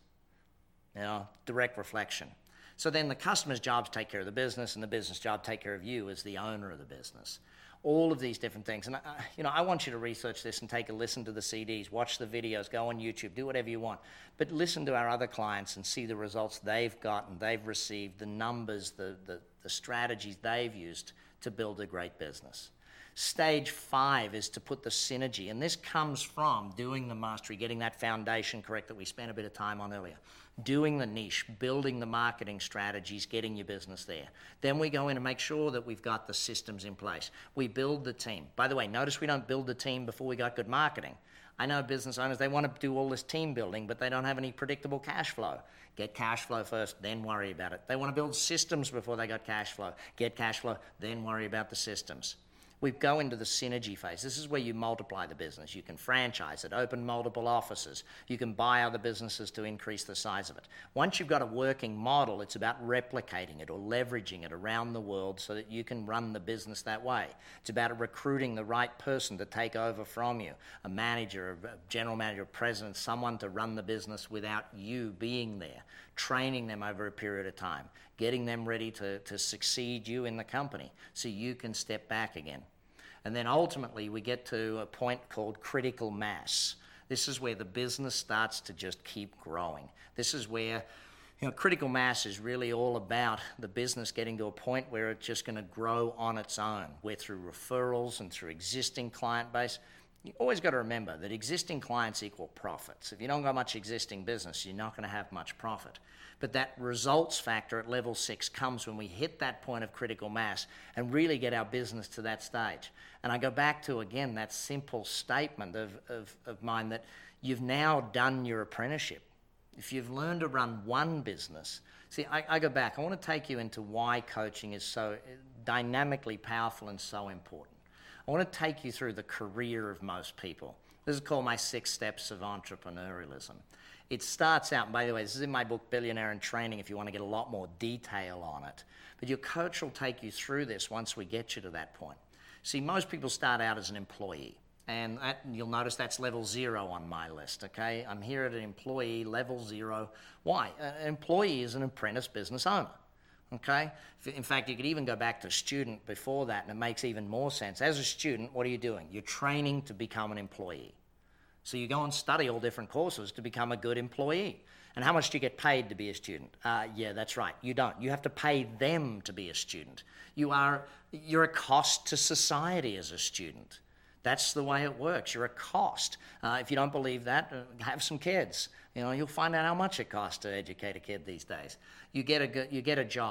Direct reflection. So then the customer's job is to take care of the business, and the business job to take care of you as the owner of the business. All of these different things. And, I want you to research this and take a listen to the CDs, watch the videos, go on YouTube, do whatever you want. But listen to our other clients and see the results they've gotten, they've received, the numbers, the strategies they've used to build a great business. Stage 5 is to put the synergy, and this comes from doing the mastery, getting that foundation correct that we spent a bit of time on earlier, doing the niche, building the marketing strategies, getting your business there. Then we go in and make sure that we've got the systems in place. We build the team. By the way, notice we don't build the team before we got good marketing. I know business owners, they want to do all this team building, but they don't have any predictable cash flow. Get cash flow first, then worry about it. They want to build systems before they got cash flow. Get cash flow, then worry about the systems. We go into the synergy phase. This is where you multiply the business. You can franchise it, open multiple offices. You can buy other businesses to increase the size of it. Once you've got a working model, it's about replicating it or leveraging it around the world so that you can run the business that way. It's about recruiting the right person to take over from you, a manager, a general manager, a president, someone to run the business without you being there, training them over a period of time, getting them ready to succeed you in the company so you can step back again. And then ultimately we get to a point called critical mass. This is where the business starts to just keep growing. This is where critical mass is really all about the business getting to a point where it's just going to grow on its own, where through referrals and through existing client base. You always got to remember that existing clients equal profits. If you don't got much existing business, you're not going to have much profit. But that results factor at level 6 comes when we hit that point of critical mass and really get our business to that stage. And I go back to, again, that simple statement of mine that you've now done your apprenticeship. If you've learned to run one business, see, I go back. I want to take you into why coaching is so dynamically powerful and so important. I want to take you through the career of most people. This is called my 6 steps of entrepreneurialism. It starts out, and by the way, this is in my book, Billionaire in Training, if you want to get a lot more detail on it. But your coach will take you through this once we get you to that point. See, most people start out as an employee, and you'll notice that's level 0 on my list, okay? I'm here at an employee, level 0. Why? An employee is an apprentice business owner. Okay? In fact, you could even go back to student before that, and it makes even more sense. As a student, what are you doing? You're training to become an employee. So you go and study all different courses to become a good employee. And how much do you get paid to be a student? Yeah, that's right. You don't. You have to pay them to be a student. You're a cost to society as a student. That's the way it works. You're a cost. If you don't believe that, have some kids. You'll find out how much it costs to educate a kid these days. You get a job.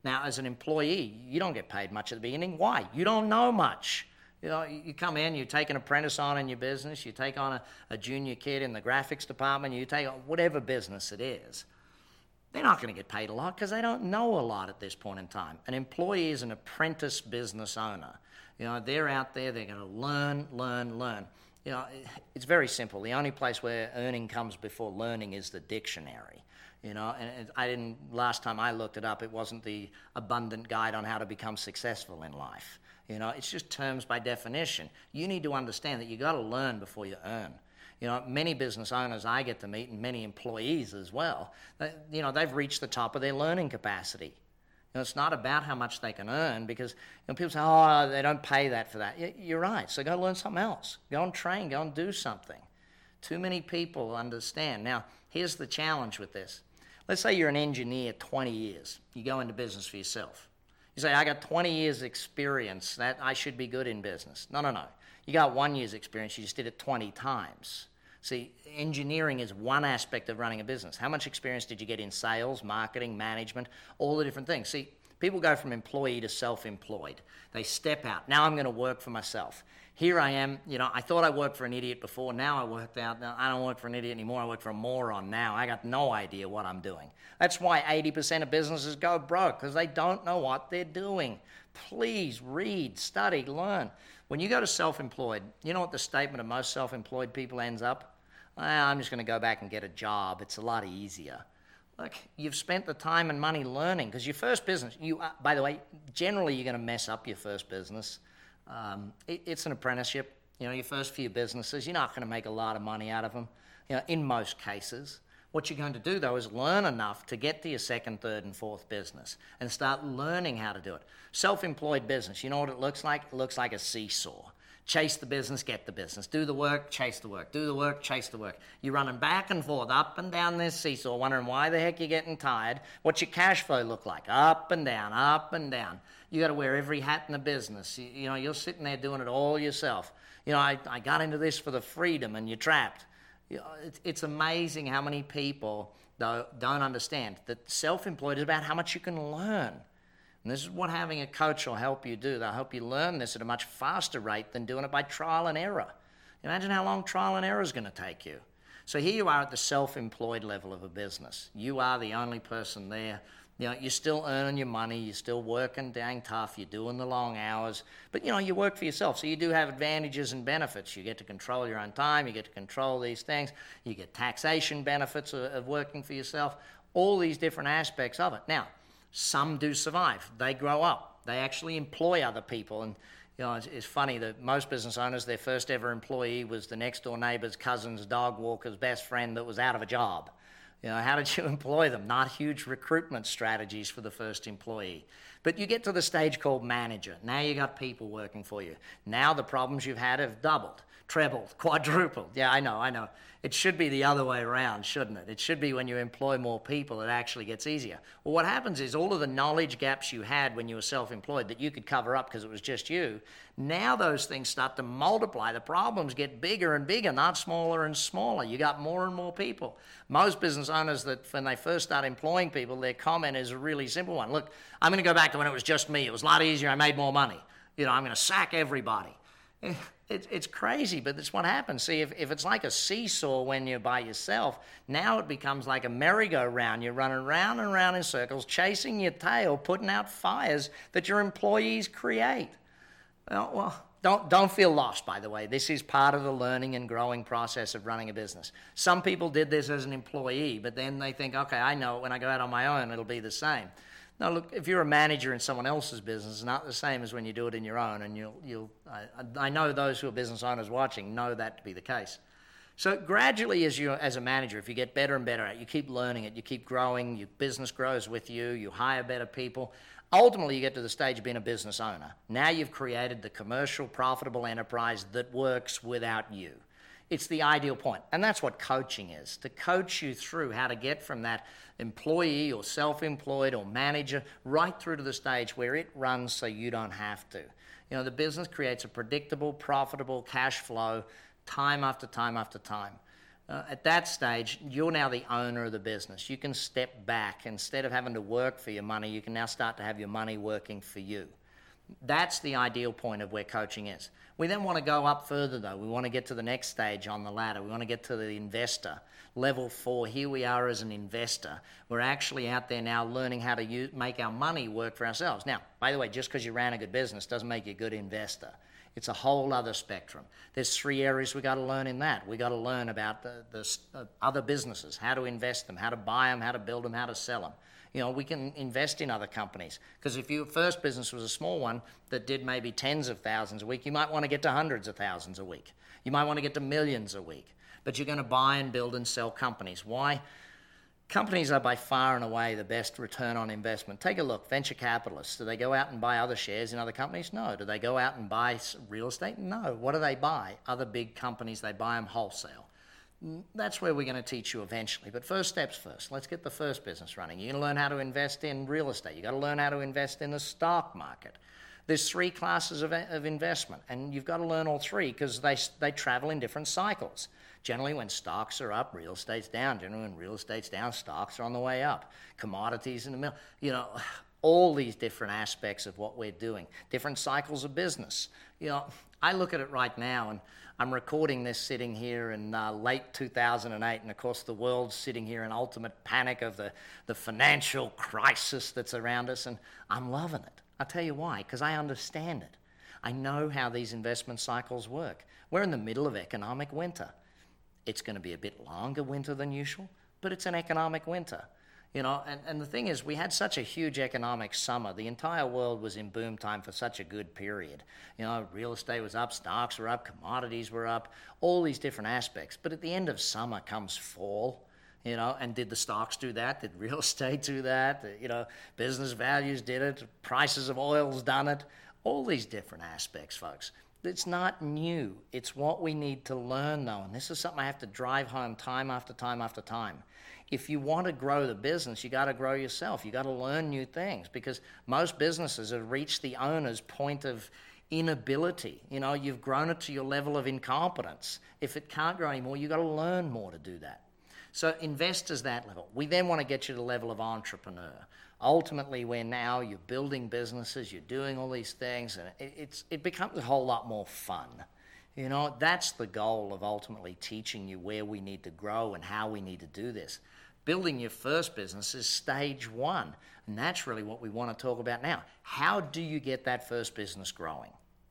Now, as an employee, you don't get paid much at the beginning. Why? You don't know much. You know, you come in, you take an apprentice on in your business, you take on a junior kid in the graphics department, you take on whatever business it is. They're not going to get paid a lot because they don't know a lot at this point in time. An employee is an apprentice business owner. You know, they're out there, they're going to learn. You know, it's very simple. The only place where earning comes before learning is the dictionary. You know, and last time I looked it up, it wasn't the abundant guide on how to become successful in life. You know, it's just terms by definition. You need to understand that you got to learn before you earn. You know, many business owners I get to meet, and many employees as well, you know, they've reached the top of their learning capacity. You know, it's not about how much they can earn, because you know, people say, oh, they don't pay that for that. You're right, so go learn something else. Go and train, go and do something. Too many people understand. Now, here's the challenge with this. Let's say you're an engineer 20 years. You go into business for yourself. You say, I got 20 years experience, that I should be good in business. No. You got 1 year's experience, you just did it 20 times. See, engineering is one aspect of running a business. How much experience did you get in sales, marketing, management, all the different things? See, people go from employee to self-employed. They step out. Now I'm going to work for myself. Here I am, you know, I thought I worked for an idiot before. Now I worked out, now I don't work for an idiot anymore. I work for a moron now. I got no idea what I'm doing. That's why 80% of businesses go broke, because they don't know what they're doing. Please read, study, learn. When you go to self-employed, you know what the statement of most self-employed people ends up? I'm just going to go back and get a job. It's a lot easier. Look, you've spent the time and money learning, because your first business, by the way, generally you're going to mess up your first business. It's an apprenticeship. You know, your first few businesses, you're not going to make a lot of money out of them, you know, in most cases. What you're going to do, though, is learn enough to get to your second, third, and fourth business and start learning how to do it. Self-employed business, you know what it looks like? It looks like a seesaw. Chase the business, get the business. Do the work, chase the work. Do the work, chase the work. You're running back and forth, up and down this seesaw, wondering why the heck you're getting tired. What's your cash flow look like? Up and down, up and down. You got to wear every hat in the business. You know, you're sitting there doing it all yourself. You know, I got into this for the freedom, and you're trapped. You know, it's amazing how many people don't understand that self-employed is about how much you can learn. And this is what having a coach will help you do. They'll help you learn this at a much faster rate than doing it by trial and error. Imagine how long trial and error is going to take you. So here you are at the self-employed level of a business. You are the only person there. You know, you're still earning your money, you're still working dang tough, you're doing the long hours, but you know, you work for yourself, so you do have advantages and benefits. You get to control your own time, you get to control these things, you get taxation benefits of working for yourself, all these different aspects of it. Now, some do survive. They grow up. They actually employ other people. And you know, it's funny that most business owners, their first ever employee was the next door neighbor's cousin's dog walker's best friend that was out of a job. You know, how did you employ them? Not huge recruitment strategies for the first employee. But you get to the stage called manager. Now you got people working for you. Now the problems you've had have doubled, trebled, quadrupled. Yeah, I know. It should be the other way around, shouldn't it? It should be when you employ more people, it actually gets easier. Well, what happens is all of the knowledge gaps you had when you were self-employed that you could cover up because it was just you, now those things start to multiply. The problems get bigger and bigger, not smaller and smaller. You got more and more people. Most business owners that when they first start employing people, their comment is a really simple one. Look, I'm going to go back to when it was just me. It was a lot easier. I made more money. You know, I'm going to sack everybody. It's crazy, but that's what happens. See, if it's like a seesaw when you're by yourself, now it becomes like a merry-go-round. You're running round and round in circles, chasing your tail, putting out fires that your employees create. Well, don't feel lost, by the way. This is part of the learning and growing process of running a business. Some people did this as an employee, but then they think, okay, I know when I go out on my own, it'll be the same. Now, look, if you're a manager in someone else's business, it's not the same as when you do it in your own. And I know those who are business owners watching know that to be the case. So gradually, as a manager, if you get better and better at it, you keep learning it, you keep growing, your business grows with you, you hire better people. Ultimately, you get to the stage of being a business owner. Now you've created the commercial, profitable enterprise that works without you. It's the ideal point. And that's what coaching is, to coach you through how to get from that employee or self-employed or manager right through to the stage where it runs so you don't have to. You know, the business creates a predictable, profitable cash flow time after time after time. At that stage, you're now the owner of the business. You can step back. Instead of having to work for your money, you can now start to have your money working for you. That's the ideal point of where coaching is. We then want to go up further, though. We want to get to the next stage on the ladder. We want to get to the investor. Level 4, here we are as an investor. We're actually out there now learning how to make our money work for ourselves. Now, by the way, just because you ran a good business doesn't make you a good investor. It's a whole other spectrum. There's 3 areas we got to learn in that. We got to learn about the other businesses, how to invest them, how to buy them, how to build them, how to sell them. We can invest in other companies. Because if your first business was a small one that did maybe tens of thousands a week, you might want to get to hundreds of thousands a week. You might want to get to millions a week. But you're going to buy and build and sell companies. Why? Companies are by far and away the best return on investment. Take a look. Venture capitalists, do they go out and buy other shares in other companies? No. Do they go out and buy real estate? No. What do they buy? Other big companies, they buy them wholesale. That's where we're going to teach you eventually. But first steps first. Let's get the first business running. You're going to learn how to invest in real estate. You've got to learn how to invest in the stock market. There's 3 classes of investment, and you've got to learn all 3 because they travel in different cycles. Generally, when stocks are up, real estate's down. Generally, when real estate's down, stocks are on the way up. Commodities in the middle. All these different aspects of what we're doing. Different cycles of business. I look at it right now, and I'm recording this sitting here in late 2008, and of course the world's sitting here in ultimate panic of the financial crisis that's around us, and I'm loving it. I'll tell you why, because I understand it. I know how these investment cycles work. We're in the middle of economic winter. It's going to be a bit longer winter than usual, but it's an economic winter. And the thing is, we had such a huge economic summer. The entire world was in boom time for such a good period. Real estate was up, stocks were up, commodities were up, all these different aspects. But at the end of summer comes fall, and did the stocks do that? Did real estate do that? Business values did it. Prices of oil's done it. All these different aspects, folks. It's not new. It's what we need to learn, though. And this is something I have to drive home time after time after time. If you want to grow the business, you got to grow yourself. You got to learn new things because most businesses have reached the owner's point of inability. You've grown it to your level of incompetence. If it can't grow anymore, you got to learn more to do that. So investors that level. We then want to get you to the level of entrepreneur. Ultimately, where now you're building businesses, you're doing all these things, and it becomes a whole lot more fun. That's the goal of ultimately teaching you where we need to grow and how we need to do this. Building your first business is stage 1, and that's really what we want to talk about now. How do you get that first business growing?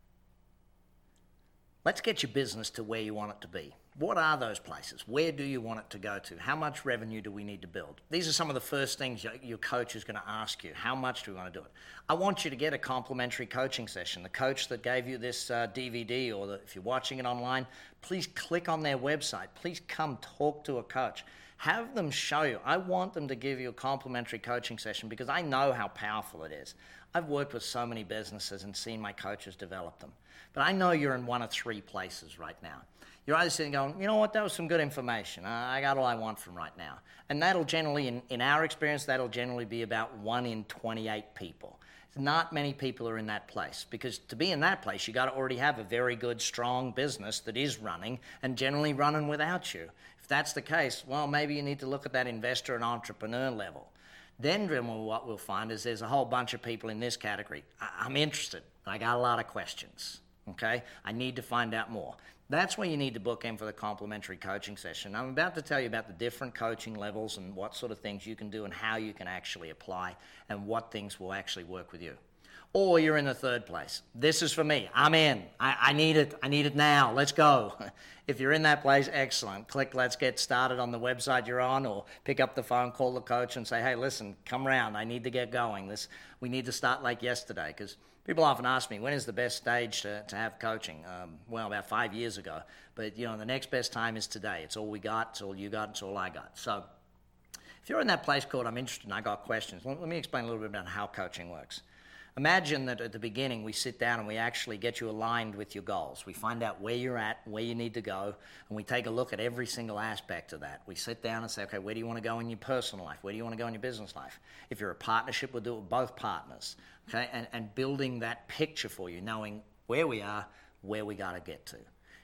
Let's get your business to where you want it to be. What are those places? Where do you want it to go to? How much revenue do we need to build? These are some of the first things your coach is going to ask you. How much do we want to do it? I want you to get a complimentary coaching session. The coach that gave you this DVD, or if you're watching it online, please click on their website. Please come talk to a coach. Have them show you. I want them to give you a complimentary coaching session because I know how powerful it is. I've worked with so many businesses and seen my coaches develop them. But I know you're in one of 3 places right now. You're either sitting going, you know what, that was some good information. I got all I want from right now. And that'll generally, in our experience, that'll generally be about 1 in 28 people. Not many people are in that place because to be in that place, you got to already have a very good, strong business that is running and generally running without you. If that's the case, well, maybe you need to look at that investor and entrepreneur level. Then what we'll find is there's a whole bunch of people in this category. I'm interested. I got a lot of questions. Okay? I need to find out more. That's where you need to book in for the complimentary coaching session. I'm about to tell you about the different coaching levels and what sort of things you can do and how you can actually apply and what things will actually work with you. Or you're in the third place. This is for me. I'm in. I need it. I need it now. Let's go. If you're in that place, excellent. Click Let's Get Started on the website you're on, or pick up the phone, call the coach and say, hey, listen, come around. I need to get going. We need to start like yesterday, because people often ask me, when is the best stage to have coaching? Well, about 5 years ago. But, the next best time is today. It's all we got. It's all you got. It's all I got. So if you're in that place called I'm interested and I got questions, let me explain a little bit about how coaching works. Imagine that at the beginning we sit down and we actually get you aligned with your goals. We find out where you're at, where you need to go, and we take a look at every single aspect of that. We sit down and say, okay, where do you want to go in your personal life? Where do you want to go in your business life? If you're a partnership, we'll do it with both partners, okay? And building that picture for you, knowing where we are, where we got to get to.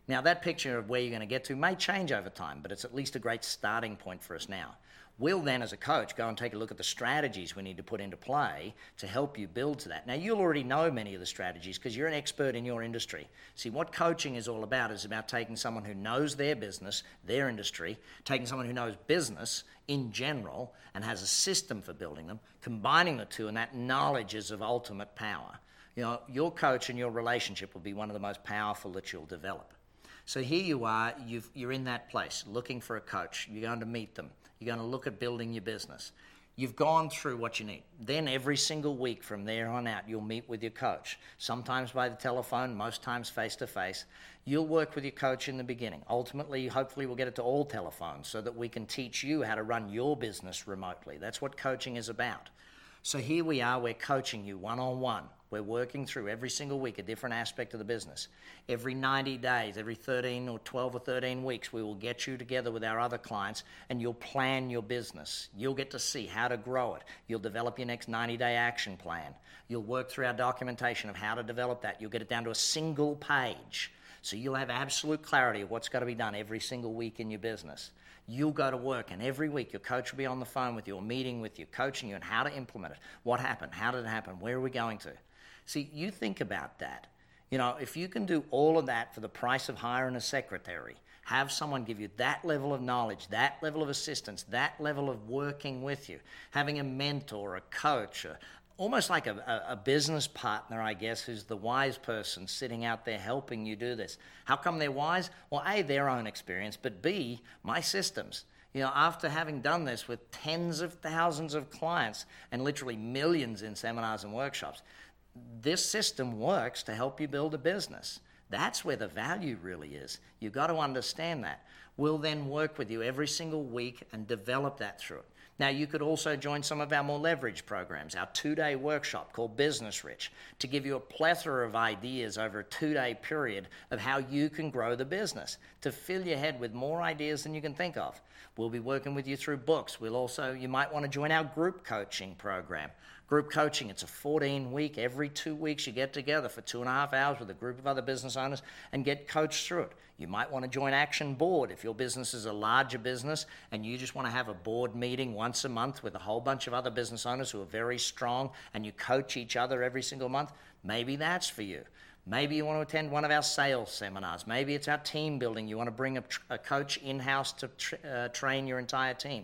Now, that picture of where you're going to get to may change over time, but it's at least a great starting point for us now. We'll then, as a coach, go and take a look at the strategies we need to put into play to help you build to that. Now, you'll already know many of the strategies because you're an expert in your industry. See, what coaching is all about is about taking someone who knows their business, their industry, taking someone who knows business in general and has a system for building them, combining the two, and that knowledge is of ultimate power. You know, your coach and your relationship will be one of the most powerful that you'll develop. So here you are, you're in that place, looking for a coach. You're going to meet them. You're going to look at building your business. You've gone through what you need. Then every single week from there on out, you'll meet with your coach, sometimes by the telephone, most times face-to-face. You'll work with your coach in the beginning. Ultimately, hopefully, we'll get it to all telephones so that we can teach you how to run your business remotely. That's what coaching is about. So here we are, we're coaching you one-on-one. We're working through every single week a different aspect of the business. Every 90 days, every 13 or 12 or 13 weeks, we will get you together with our other clients and you'll plan your business. You'll get to see how to grow it. You'll develop your next 90-day action plan. You'll work through our documentation of how to develop that. You'll get it down to a single page. So you'll have absolute clarity of what's got to be done every single week in your business. You'll go to work, and every week your coach will be on the phone with you or meeting with you, coaching you on how to implement it. What happened? How did it happen? Where are we going to? See, you think about that. You know, if you can do all of that for the price of hiring a secretary, have someone give you that level of knowledge, that level of assistance, that level of working with you, having a mentor, a coach, almost like a business partner, I guess, who's the wise person sitting out there helping you do this. How come they're wise? Well, A, their own experience, but B, my systems. You know, after having done this with tens of thousands of clients and literally millions in seminars and workshops, this system works to help you build a business. That's where the value really is. You've got to understand that. We'll then work with you every single week and develop that through it. Now, you could also join some of our more leveraged programs, our 2-day workshop called Business Rich, to give you a plethora of ideas over a 2-day period of how you can grow the business, to fill your head with more ideas than you can think of. We'll be working with you through books. You might want to join our group coaching program. Group coaching, it's a 14-week, every 2 weeks you get together for 2.5 hours with a group of other business owners and get coached through it. You might want to join Action Board if your business is a larger business and you just want to have a board meeting once a month with a whole bunch of other business owners who are very strong and you coach each other every single month. Maybe that's for you. Maybe you want to attend one of our sales seminars. Maybe it's our team building. You want to bring a coach in-house to train your entire team.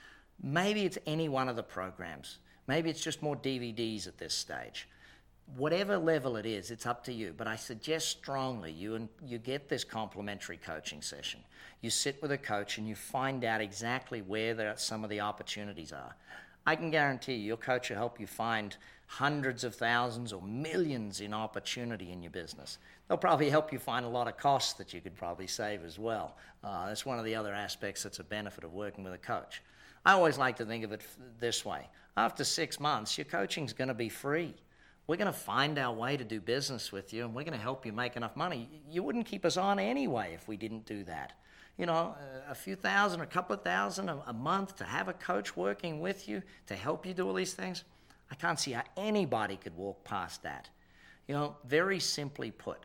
Maybe it's any one of the programs. Maybe it's just more DVDs at this stage. Whatever level it is, it's up to you. But I suggest strongly you get this complimentary coaching session. You sit with a coach and you find out exactly where some of the opportunities are. I can guarantee you your coach will help you find hundreds of thousands or millions in opportunity in your business. They'll probably help you find a lot of costs that you could probably save as well. That's one of the other aspects that's a benefit of working with a coach. I always like to think of it this way. After 6 months, your coaching's going to be free. We're going to find our way to do business with you, and we're going to help you make enough money. You wouldn't keep us on anyway if we didn't do that. You know, a few thousand, a couple of thousand a month to have a coach working with you to help you do all these things, I can't see how anybody could walk past that. You know, very simply put,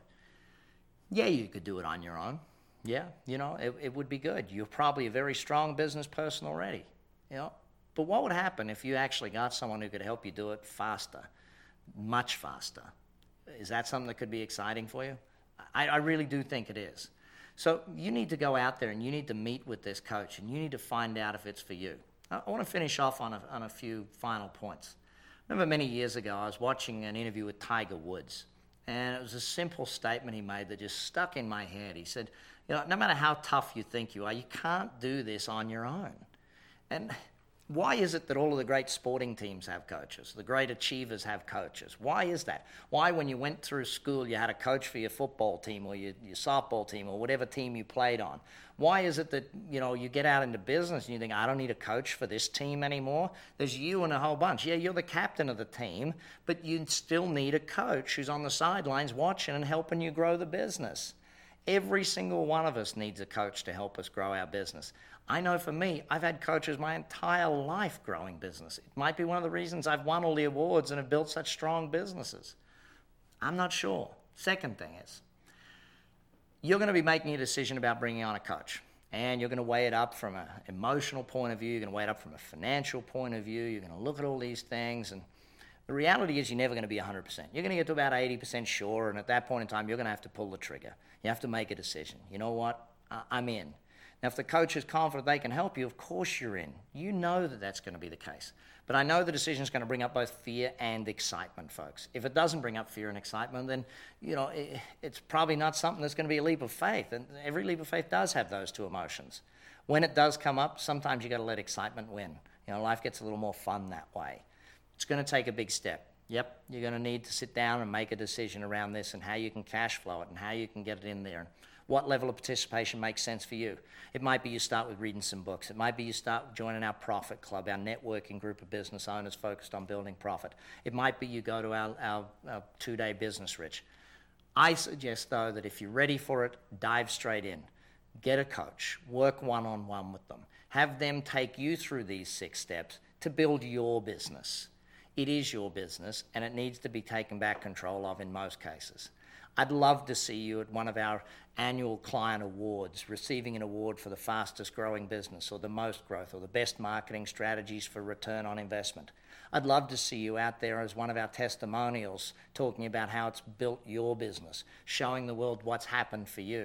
yeah, you could do it on your own. Yeah, you know, it would be good. You're probably a very strong business person already, you know. But what would happen if you actually got someone who could help you do it faster, much faster? Is that something that could be exciting for you? I really do think it is. So you need to go out there and you need to meet with this coach and you need to find out if it's for you. I want to finish off on a few final points. I remember many years ago I was watching an interview with Tiger Woods, and it was a simple statement he made that just stuck in my head. He said, you know, no matter how tough you think you are, you can't do this on your own. And why is it that all of the great sporting teams have coaches? The great achievers have coaches. Why is that? Why, when you went through school, you had a coach for your football team or your softball team or whatever team you played on? Why is it that, you know, you get out into business and you think, I don't need a coach for this team anymore? There's you and a whole bunch. Yeah, you're the captain of the team, but you still need a coach who's on the sidelines watching and helping you grow the business. Every single one of us needs a coach to help us grow our business. I know for me, I've had coaches my entire life growing business. It might be one of the reasons I've won all the awards and have built such strong businesses. I'm not sure. Second thing is, you're going to be making a decision about bringing on a coach. And you're going to weigh it up from an emotional point of view. You're going to weigh it up from a financial point of view. You're going to look at all these things. And the reality is you're never going to be 100%. You're going to get to about 80% sure. And at that point in time, you're going to have to pull the trigger. You have to make a decision. You know what? I'm in. Now, if the coach is confident they can help you, of course you're in. You know that that's going to be the case. But I know the decision is going to bring up both fear and excitement, folks. If it doesn't bring up fear and excitement, then, it's probably not something that's going to be a leap of faith. And every leap of faith does have those two emotions. When it does come up, sometimes you got to let excitement win. Life gets a little more fun that way. It's going to take a big step. Yep, you're going to need to sit down and make a decision around this and how you can cash flow it and how you can get it in there and what level of participation makes sense for you. It might be you start with reading some books. It might be you start joining our Profit Club, our networking group of business owners focused on building profit. It might be you go to our 2-day Business Rich. I suggest, though, that if you're ready for it, dive straight in. Get a coach. Work one-on-one with them. Have them take you through these 6 steps to build your business. It is your business, and it needs to be taken back control of in most cases. I'd love to see you at one of our annual client awards, receiving an award for the fastest growing business or the most growth or the best marketing strategies for return on investment. I'd love to see you out there as one of our testimonials talking about how it's built your business, showing the world what's happened for you.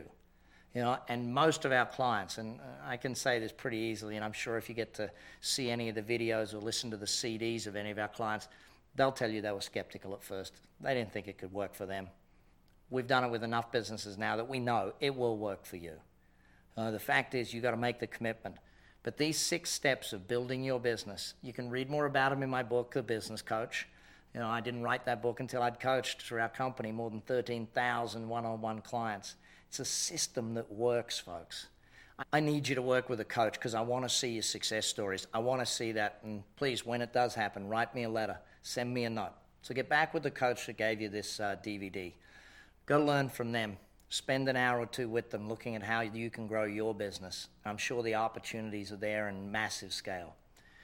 And most of our clients, and I can say this pretty easily, and I'm sure if you get to see any of the videos or listen to the CDs of any of our clients, they'll tell you they were skeptical at first. They didn't think it could work for them. We've done it with enough businesses now that we know it will work for you. The fact is you've got to make the commitment. But these 6 steps of building your business, you can read more about them in my book, The Business Coach. I didn't write that book until I'd coached through our company more than 13,000 one-on-one clients. It's a system that works, folks. I need you to work with a coach because I want to see your success stories. I want to see that. And please, when it does happen, write me a letter. Send me a note. So get back with the coach that gave you this DVD. Go learn from them. Spend an hour or 2 with them looking at how you can grow your business. I'm sure the opportunities are there in massive scale.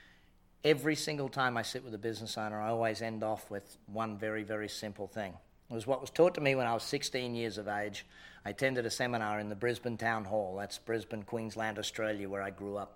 Every single time I sit with a business owner, I always end off with one very, very simple thing. It was what was taught to me when I was 16 years of age. I attended a seminar in the Brisbane Town Hall. That's Brisbane, Queensland, Australia, where I grew up.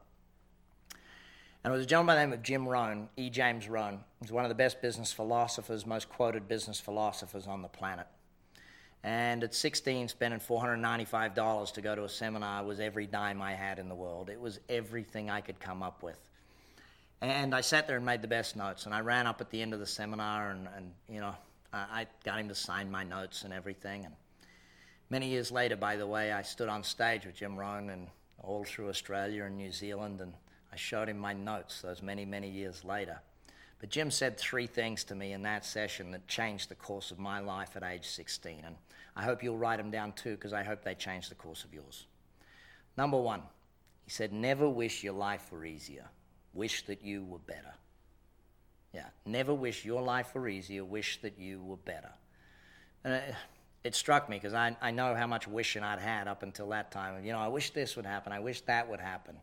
And it was a gentleman by the name of Jim Rohn, E. James Rohn. He's one of the best business philosophers, most quoted business philosophers on the planet. And at 16, spending $495 to go to a seminar was every dime I had in the world. It was everything I could come up with. And I sat there and made the best notes. And I ran up at the end of the seminar and I got him to sign my notes and everything. And many years later, by the way, I stood on stage with Jim Rohn and all through Australia and New Zealand, and I showed him my notes those many, many years later. But Jim said 3 things to me in that session that changed the course of my life at age 16. And I hope you'll write them down too, because I hope they change the course of yours. Number 1, he said, never wish your life were easier. Wish that you were better. Yeah, never wish your life were easier. Wish that you were better. And it struck me because I know how much wishing I'd had up until that time. I wish this would happen. I wish that would happen.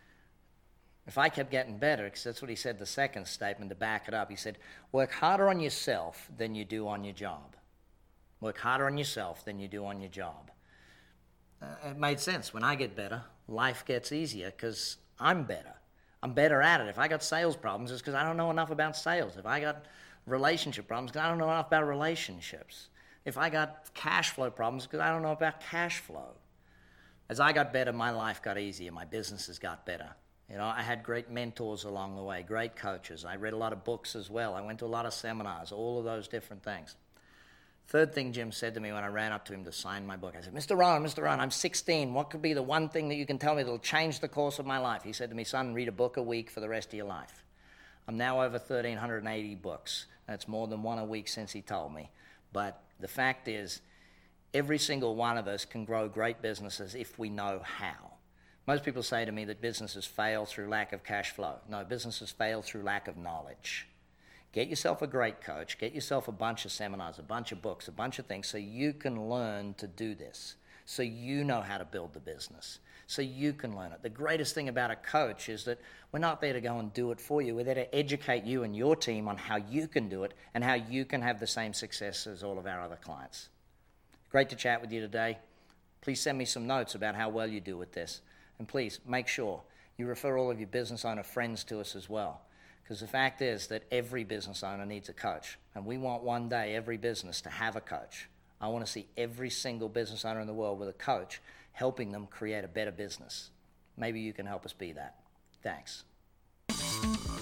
If I kept getting better, because that's what he said the second statement to back it up, he said, work harder on yourself than you do on your job. Work harder on yourself than you do on your job. It made sense. When I get better, life gets easier because I'm better. I'm better at it. If I got sales problems, it's because I don't know enough about sales. If I got relationship problems, because I don't know enough about relationships. If I got cash flow problems, because I don't know about cash flow. As I got better, my life got easier. My businesses got better. I had great mentors along the way, great coaches. I read a lot of books as well. I went to a lot of seminars, all of those different things. Third thing Jim said to me when I ran up to him to sign my book, I said, Mr. Rohn, I'm 16. What could be the one thing that you can tell me that will change the course of my life? He said to me, son, read a book a week for the rest of your life. I'm now over 1,380 books. That's more than one a week since he told me. But the fact is, every single one of us can grow great businesses if we know how. Most people say to me that businesses fail through lack of cash flow. No, businesses fail through lack of knowledge. Get yourself a great coach. Get yourself a bunch of seminars, a bunch of books, a bunch of things so you can learn to do this, so you know how to build the business, so you can learn it. The greatest thing about a coach is that we're not there to go and do it for you. We're there to educate you and your team on how you can do it and how you can have the same success as all of our other clients. Great to chat with you today. Please send me some notes about how well you do with this. And please make sure you refer all of your business owner friends to us as well. Because the fact is that every business owner needs a coach. And we want one day every business to have a coach. I want to see every single business owner in the world with a coach helping them create a better business. Maybe you can help us be that. Thanks.